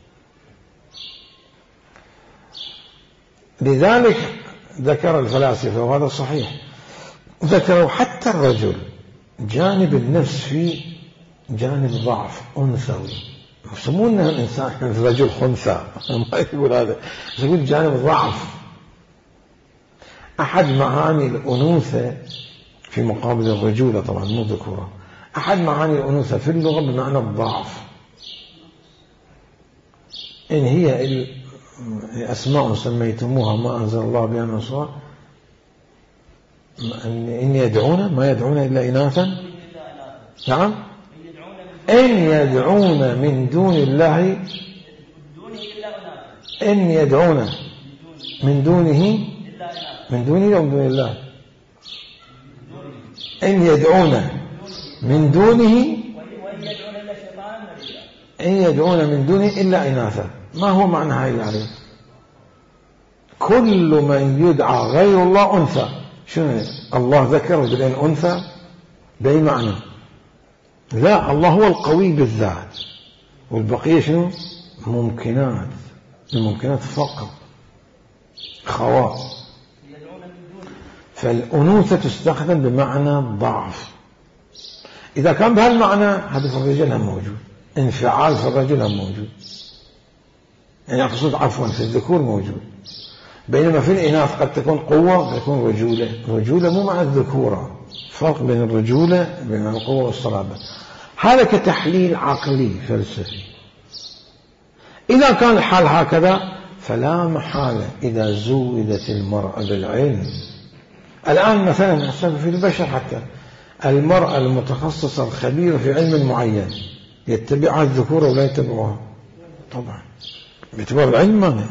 لذلك ذكر الفلاسفة وهذا صحيح، ذكروا حتى الرجل جانب النفس فيه جانب ضعف أنثوي، يسمونه الإنسان الرجل خنثى ما يقول هذا، يقول جانب ضعف. أحد معاني الأنوثة في مقابل الرجولة طبعا مو ذكورة، أحد معاني الأنوثة في اللغة بمعنى الضعف. إن هي أسماء سميتموها ما أنزل الله بها من سلطان، إن يدعون ما يدعون إلا إناثا. نعم، إن يدعون من دون الله، إن يدعون من دونه، من دونه أو من دون الله، إن يدعون من دونه، إن يدعون من دونه إلا إناثا. ما هو معنى هاي الآية؟ كل من يدعى غير الله أنثى. شنو الله ذكر بدين أنثى بأي معنى؟ لا، الله هو القوي بالذات والبقية شنو؟ ممكنات، الممكنات فقط خواء. فالأنوثة تستخدم بمعنى ضعف. إذا كان بهالمعنى هذا في الرجل هم موجود، انفعال في الرجل هم موجود، يعني أقصد عفوا في الذكور موجود، بينما في الإناث قد تكون قوة تكون رجولة. رجولة مو مع الذكورة، فرق بين الرجولة بين القوة والصلابة. هذا كتحليل عقلي فلسفي. إذا كان الحال هكذا فلا محالة إذا زودت المرأة بالعلم. الآن مثلا في البشر حتى المرأة المتخصصة الخبيرة في علم معين يتبعها الذكور ولا يتبعها؟ طبعا باعتبار العلم. مانع.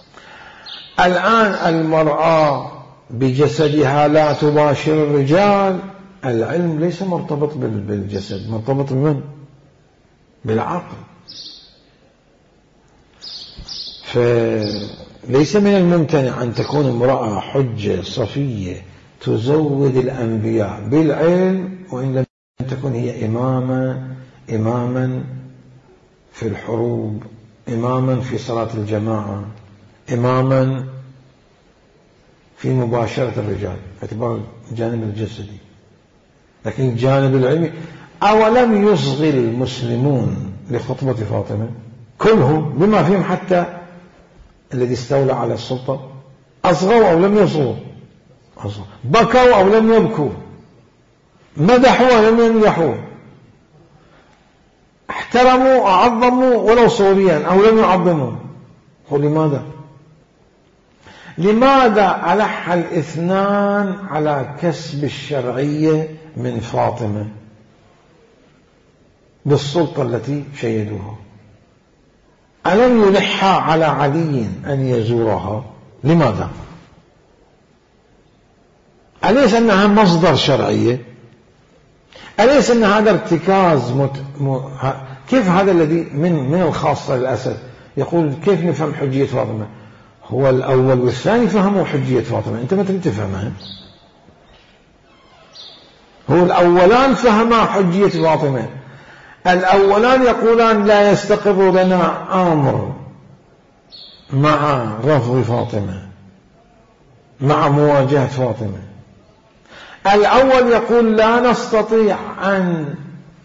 الآن المرأة بجسدها لا تباشر الرجال، العلم ليس مرتبط بالجسد، مرتبط بمن؟ بالعقل. فليس من الممتنع أن تكون امرأة حجة صفية تزود الأنبياء بالعلم، وإن لم تكن هي إماما في الحروب، إماما في صلاة الجماعة، إماما في مباشرة الرجال باعتبار الجانب الجسدي. لكن الجانب العلمي، أولم يصغي المسلمون لخطبة فاطمة كلهم بما فيهم حتى الذي استولى على السلطة؟ أصغوا أو لم يصغوا؟ أصغوا. بكوا أو لم يبكوا؟ مدحوا أو لم يمدحوا؟ احترموا أعظموا ولو صوريا أو لم يعظموا؟ لماذا؟ لماذا ألح الاثنان على كسب الشرعية من فاطمة بالسلطة التي شيدوها؟ ألم يلح على علي أن يزورها؟ لماذا؟ أليس أنها مصدر شرعية؟ أليس أن هذا ارتكاز كيف هذا الذي من الخاصة للأسف يقول كيف نفهم حجية فاطمة؟ هو الأول والثاني فهموا حجية فاطمة، أنت ما تريد تفهمها. هو الأولان فهما حجية فاطمة، الأولان يقولان لا يستقر لنا أمر مع رفض فاطمة، مع مواجهة فاطمة. الأول يقول لا نستطيع أن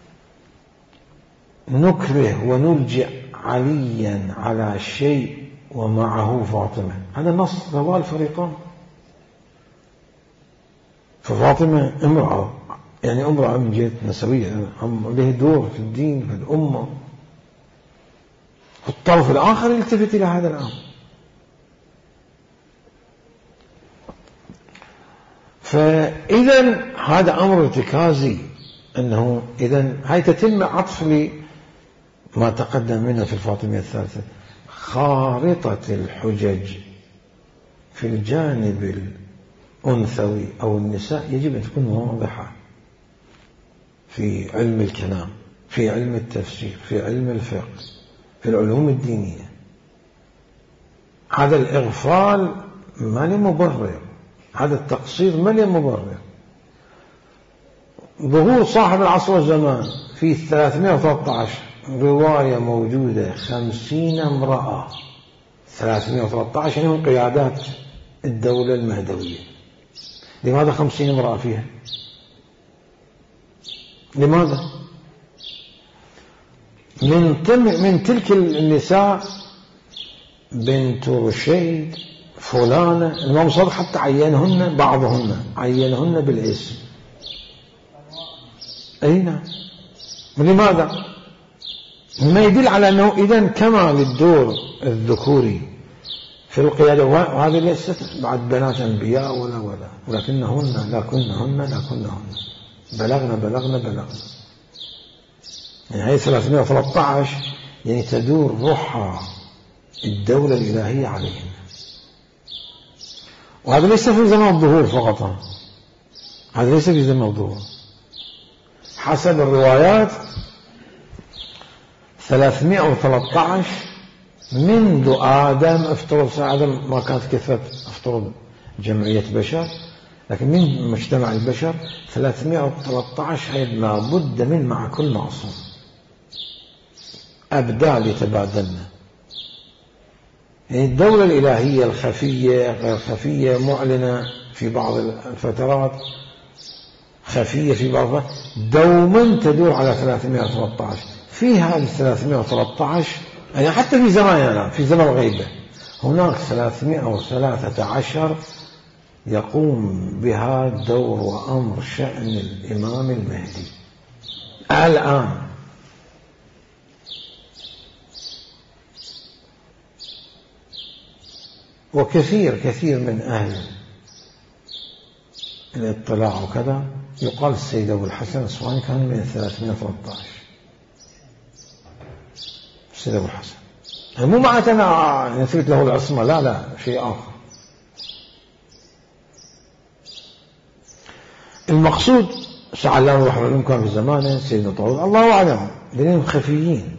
نكره ونلجئ عليا على شيء ومعه فاطمة، هذا نص رواه الفريقان. ففاطمة امرأة، يعني امرأة من جهة نسوية، له دور في الدين في الأمة، الطرف الآخر يلتفت إلى هذا الأمر. فإذا هذا أمر ارتكازي، أنه إذا هاي تتم عطف لما تقدم منه في الفاطمية الثالثة. خارطة الحجج في الجانب الأنثوي أو النساء يجب أن تكون واضحة في علم الكلام، في علم التفسير، في علم الفقه، في العلوم الدينية. هذا الإغفال ما له مبرر، هذا التقصير ما له مبرر. ظهور صاحب العصر والزمان في 313 رواية موجودة 50 امرأة، 313 يعني من قيادات الدولة المهدوية. لماذا 50 امرأة فيها؟ لماذا؟ من تلك النساء بنت رشيد فلانة، الإمام صادق حتى عينهن، بعضهن عينهن بالاسم. أي نعم. لماذا؟ ما يدل على أنه إذن كمال الدور الذكوري في القيادة، وهذه ليست بعد بنات أنبياء ولا ولكنهن بلغنا. يعني هي 313 يعني تدور روحها الدولة الإلهية عليهم. وهذا ليس في زمن الظهور فقط، هذا ليس في زمن الظهور. حسب الروايات 313 منذ آدم، افترض آدم ما كانت كثرة، افترض جمعية بشر، لكن من مجتمع البشر 313 هي لابد من مع كل معصوم أبدال يتبادلنا. يعني الدولة الإلهية الخفية غير خفية، معلنة في بعض الفترات، خفية في بعض، دوما تدور على 313. في هذه 313 يعني حتى في زماننا، في زمن الغيبة هناك 313 يقوم بها دور وأمر شأن الإمام المهدي الآن. وكثير من أهل الاطلاع وكذا يقال السيد أبو الحسن الأصفهاني كان من 313. السيد أبو الحسن مو معناتنا نثبت له العصمة، لا شيء آخر. المقصود سعلان وحرم كان في زمانه سيدنا طاووس، الله أعلم، لأنهم خفيين.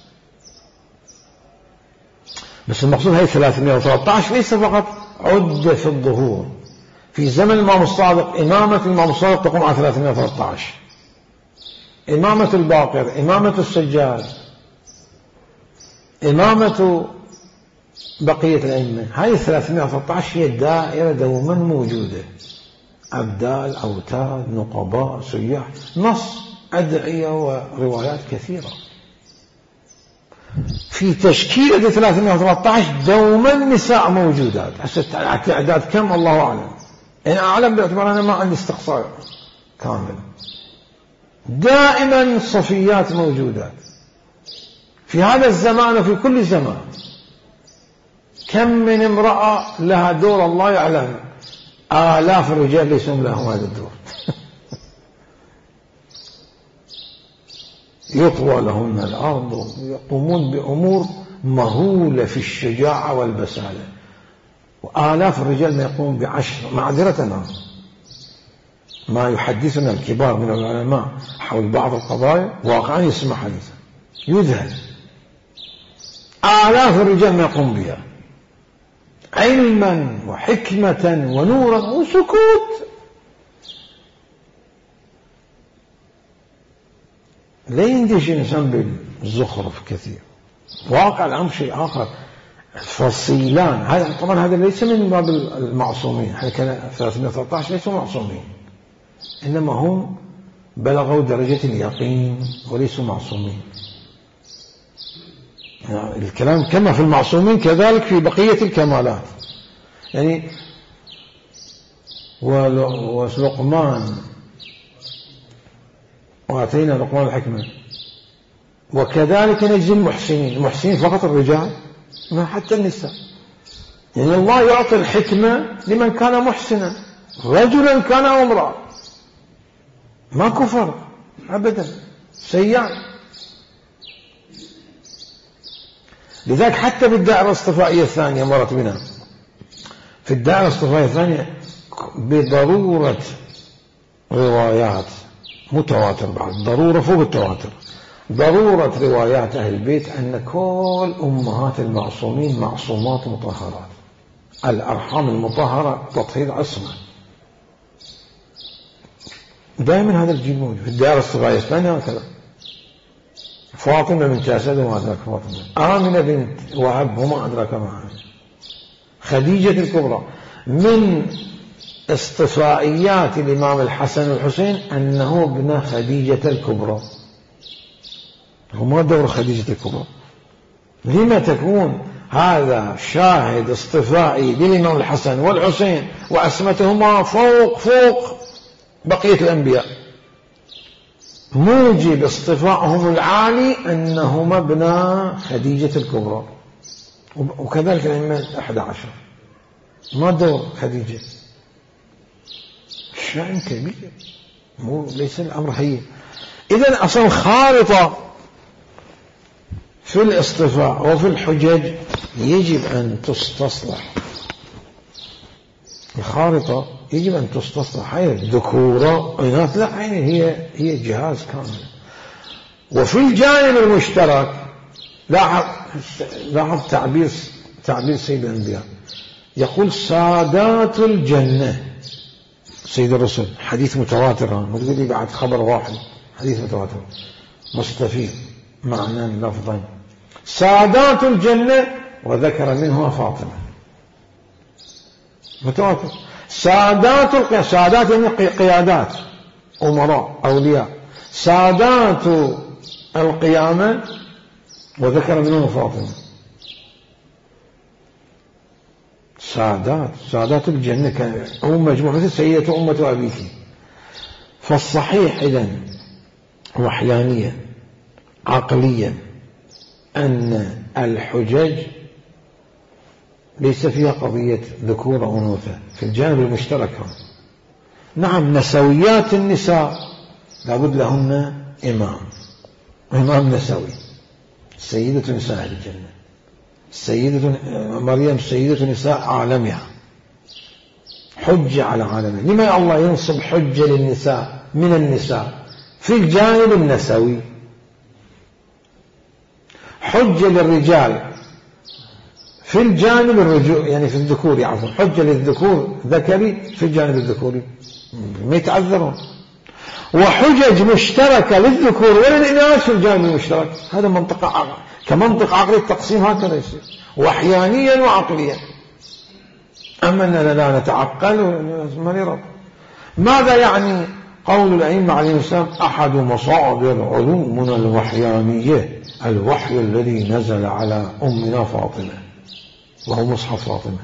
بس المقصود هي 313 ليس فقط عدة في الظهور. في زمن الإمام الصادق إمامة الإمام الصادق تقوم على 313، إمامة الباقر، إمامة السجاد، إمامة بقية الأئمة، هاي 313 هي الدائرة دوما موجودة، أبدال، أوتاد، نقباء، سياح، نص، أدعية وروايات كثيرة. في تشكيل 313 دوما نساء موجودات. التعداد كم الله أعلم، أنا أعلم باعتبار أنا ما عندي استقصاء كامل. دائما صفيات موجودات في هذا الزمان وفي كل زمان. كم من امرأة لها دور الله يعلم، آلاف الرجال ليسوا لهم هذا الدور. يطوى لهن الأرض ويقومون بأمور مهولة في الشجاعة والبسالة، وآلاف الرجال ما يقوم ب10 معذرة ما يحدثنا الكبار من العلماء حول بعض القضايا واقعا يسمع حديثا يذهل، آلاف الرجال ما يقوم بها علما وحكمة ونورا وسكوت. لا يندهش الإنسان بالزخرف كثير، واقع الأمر شيء آخر. فصيلان، هذا طبعا هذا ليس من باب المعصومين، احنا كان 313 ليسوا معصومين، إنما هم بلغوا درجة اليقين وليسوا معصومين. يعني الكلام كما في المعصومين كذلك في بقية الكمالات. يعني ولقمان وآتينا لقمان الحكمة، وكذلك نجزي المحسنين. المحسنين فقط الرجال؟ ما حتى النساء. يعني الله يعطي الحكمة لمن كان محسنا، رجلا كان أو امرأة، ما كفر أبدا، سيئا. لذلك حتى بالدائرة الاصطفائية الثانية مرت بنا، في الدائرة الاصطفائية الثانية بضرورة روايات متواتر، بعد ضرورة فوق التواتر، ضرورة روايات أهل البيت أن كل أمهات المعصومين معصومات مطهرات، الأرحام المطهرة تطهير عصمة. دائما هذا الجيل موجود في الدائرة الاصطفائية الثانية. هكذا فاطمة بنت أسد وما أدراك فاطمة، آمنة بنت وهب وما أدراك ما آمنة، خديجة الكبرى. من اصطفائيات الإمام الحسن والحسين أنه ابن خديجة الكبرى، هما دور خديجة الكبرى. لما تكون هذا شاهد اصطفائي للإمام الحسن والحسين وأسمتهما فوق بقية الأنبياء، موجب اصطفائهم العالي أنهما ابنا خديجة الكبرى. وكذلك الأئمة 11 ما دور خديجة، شأن كبير، ليس الأمر هين. إذن أصلا خارطة في الاصطفاء وفي الحجج يجب أن تستصلح. الخارطة يجب أن تستصلح، هي ذكورة إناث، لا هي جهاز كامل. وفي الجانب المشترك لاحظ تعبير سيد الأنبياء، يقول سادات الجنة، سيد الرسل، حديث متواتر، ما تقول لي بعد خبر واحد، حديث متواتر مستفيد معنى لفظا. سادات الجنة وذكر منها فاطمة، متواتر. سادات يعني قيادات، أمراء، أولياء. سادات القيامة وذكر منها فاطمة. سادات الجنة كان هم مجموعة مثل سيدة أمة أبيك. فالصحيح إذن وحيانيا عقليا أن الحجج ليس فيها قضية ذكور أو أنوثة في الجانب المشترك. نعم نسويات النساء لابد لهن إمام نسوي، سيدة نساء الجنة، سيدة مريم سيدة نساء عالمها، حجة على عالمها. لما الله ينصب حجة للنساء من النساء في الجانب النسوي، حجة للرجال في الجانب الرجوع، يعني في الذكور، يعرفون حجة للذكور ذكري في الجانب الذكوري ما يتعذرون، وحجج مشتركة للذكور وللإناث في الجانب المشترك. هذا منطقة كمنطق عقلي التقسيم هكذا يصير وحيانيا وعقليا. أما أننا لا نتعقل ما نرى. ماذا يعني قول الأئمة عليه السلام أحد مصادر علومنا الوحيانية الوحي الذي نزل على أمنا فاطمة، وهو مصحف فاطمة،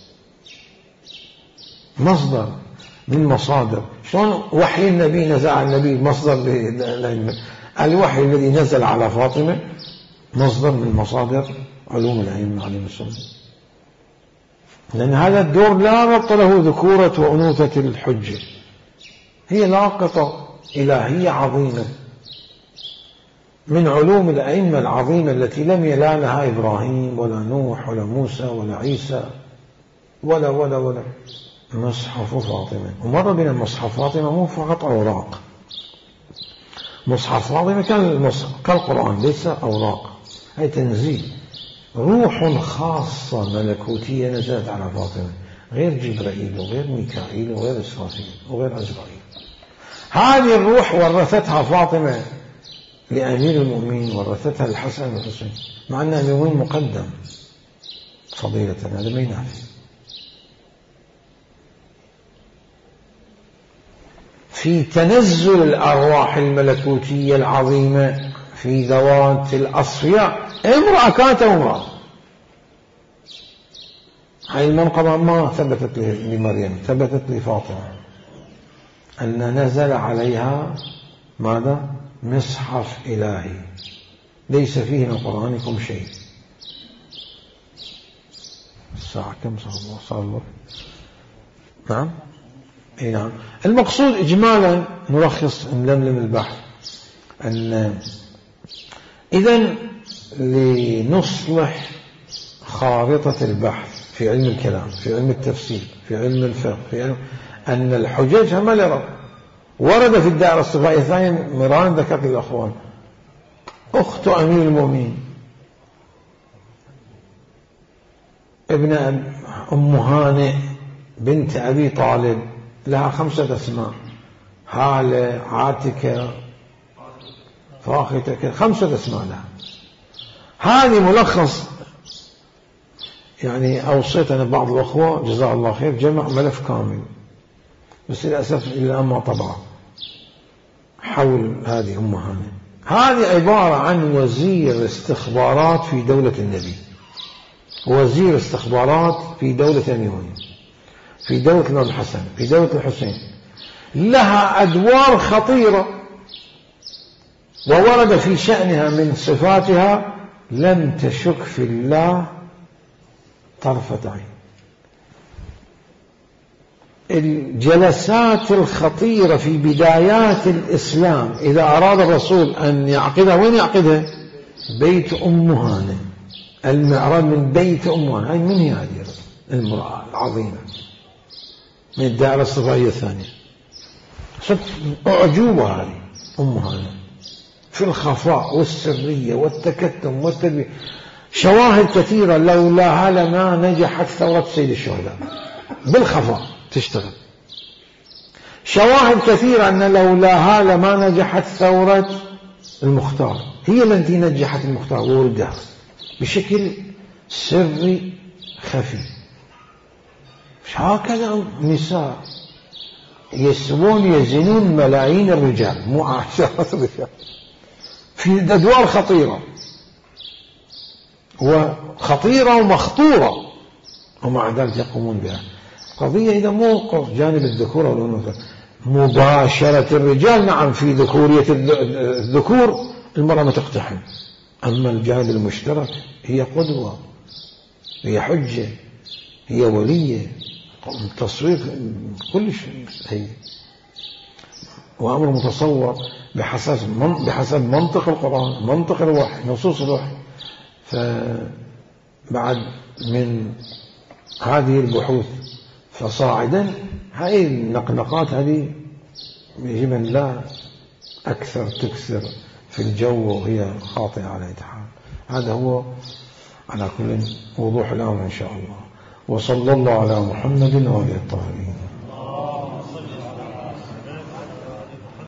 مصدر من مصادر. شلون وحي النبي نزل على النبي مصدر الوحي الذي نزل على فاطمة مصدر من مصادر علوم الأئمة عليه السلام. لأن هذا الدور لا ربط له ذكورة وأنوثة الحجة، هي لاقطة إلهية عظيمة من علوم الأئمة العظيمة التي لم ينالها إبراهيم ولا نوح ولا موسى ولا عيسى ولا ولا ولا مصحف فاطمة. ومر بنا مصحف فاطمة مو فقط أوراق، مصحف فاطمة كالقرآن ليس أوراق، هي تنزيل، روح خاصة ملكوتية نزلت على فاطمة، غير جبرائيل وغير ميكائيل وغير إسرافيل وغير عزرائيل. هذه الروح ورثتها فاطمة لأمير المؤمنين، ورثتها الحسن والحسين، مع أن أمير المؤمنين مقدم فضيلة، هذا ما ينافي. في تنزل الأرواح الملكوتية العظيمة في ذوات الأصفياء، امرأة كانت امرأة، هاي المنقبة ما ثبتت لمريم، ثبتت لفاطمة أن نزل عليها ماذا؟ مصحف إلهي ليس فيه من قرآنكم شيء. الساعة كم صار له؟ نعم اي نعم. المقصود إجمالا نلخص نلملم البحث أن إذن لنصلح خارطة البحث في علم الكلام، في علم التفسير، في علم الفقه، في علم أن الحجج هم ورد في الدائرة الصفائية الثانية مران ذكرت الأخوان أخت أمير المؤمنين ابن أم هانئ بنت أبي طالب لها 5 أسماء، هالة، عاتكة، فاختة، 5 أسماء لها. هذه ملخص، يعني أوصيت أنا بعض الأخوة جزاه الله خير جمع ملف كامل، بس للأسف إلا ما طبعه حول هذه أم هانئ. هذه عبارة عن وزير استخبارات في دولة النبي، وزير استخبارات في دولة المؤمنين، في دولة الإمام الحسن، في دولة الحسين، لها أدوار خطيرة، وورد في شأنها من صفاتها لم تشك في الله طرفة عين. الجلسات الخطيرة في بدايات الإسلام إذا أراد الرسول أن يعقدها، وين يعقدها؟ بيت أم هانئ، المعراج من بيت أم هانئ. من هي هذه المرأة العظيمة من الدائرة الصفائية الثانية؟ أعجوبة هذه أم هانئ في الخفاء والسرية والتكتم والتدبير، شواهد كثيرة لولاها لما نجحت ثورة سيد الشهداء، بالخفاء تشتغل. شواهد كثيرة أن لولاها لما نجحت ثورة المختار، هي التي نجحت المختار وولدها بشكل سري خفي. هكذا نساء يزنون ملايين الرجال، مو عشرات الرجال، في أدوار خطيرة وخطيرة ومخطورة، ومع ذلك يقومون بها. قضية إذا مو جانب الذكورة والأنوثة، مباشرة الرجال نعم في ذكورية الذكور المرأة ما تقتحم، أما الجانب المشترك هي قدوة، هي حجة، هي ولية، تصوير كل شيء هي، وأمر متصور بحسب منطق القرآن، منطق الوحي، نصوص الوحي. فبعد من هذه البحوث فصاعدا هذه النقنقات هذه يجب أن لا تكثر في الجو وهي خاطئة على إتحاد. هذا هو على كل وضوح الأمر إن شاء الله. وصلى الله على محمد وآله الطاهرين.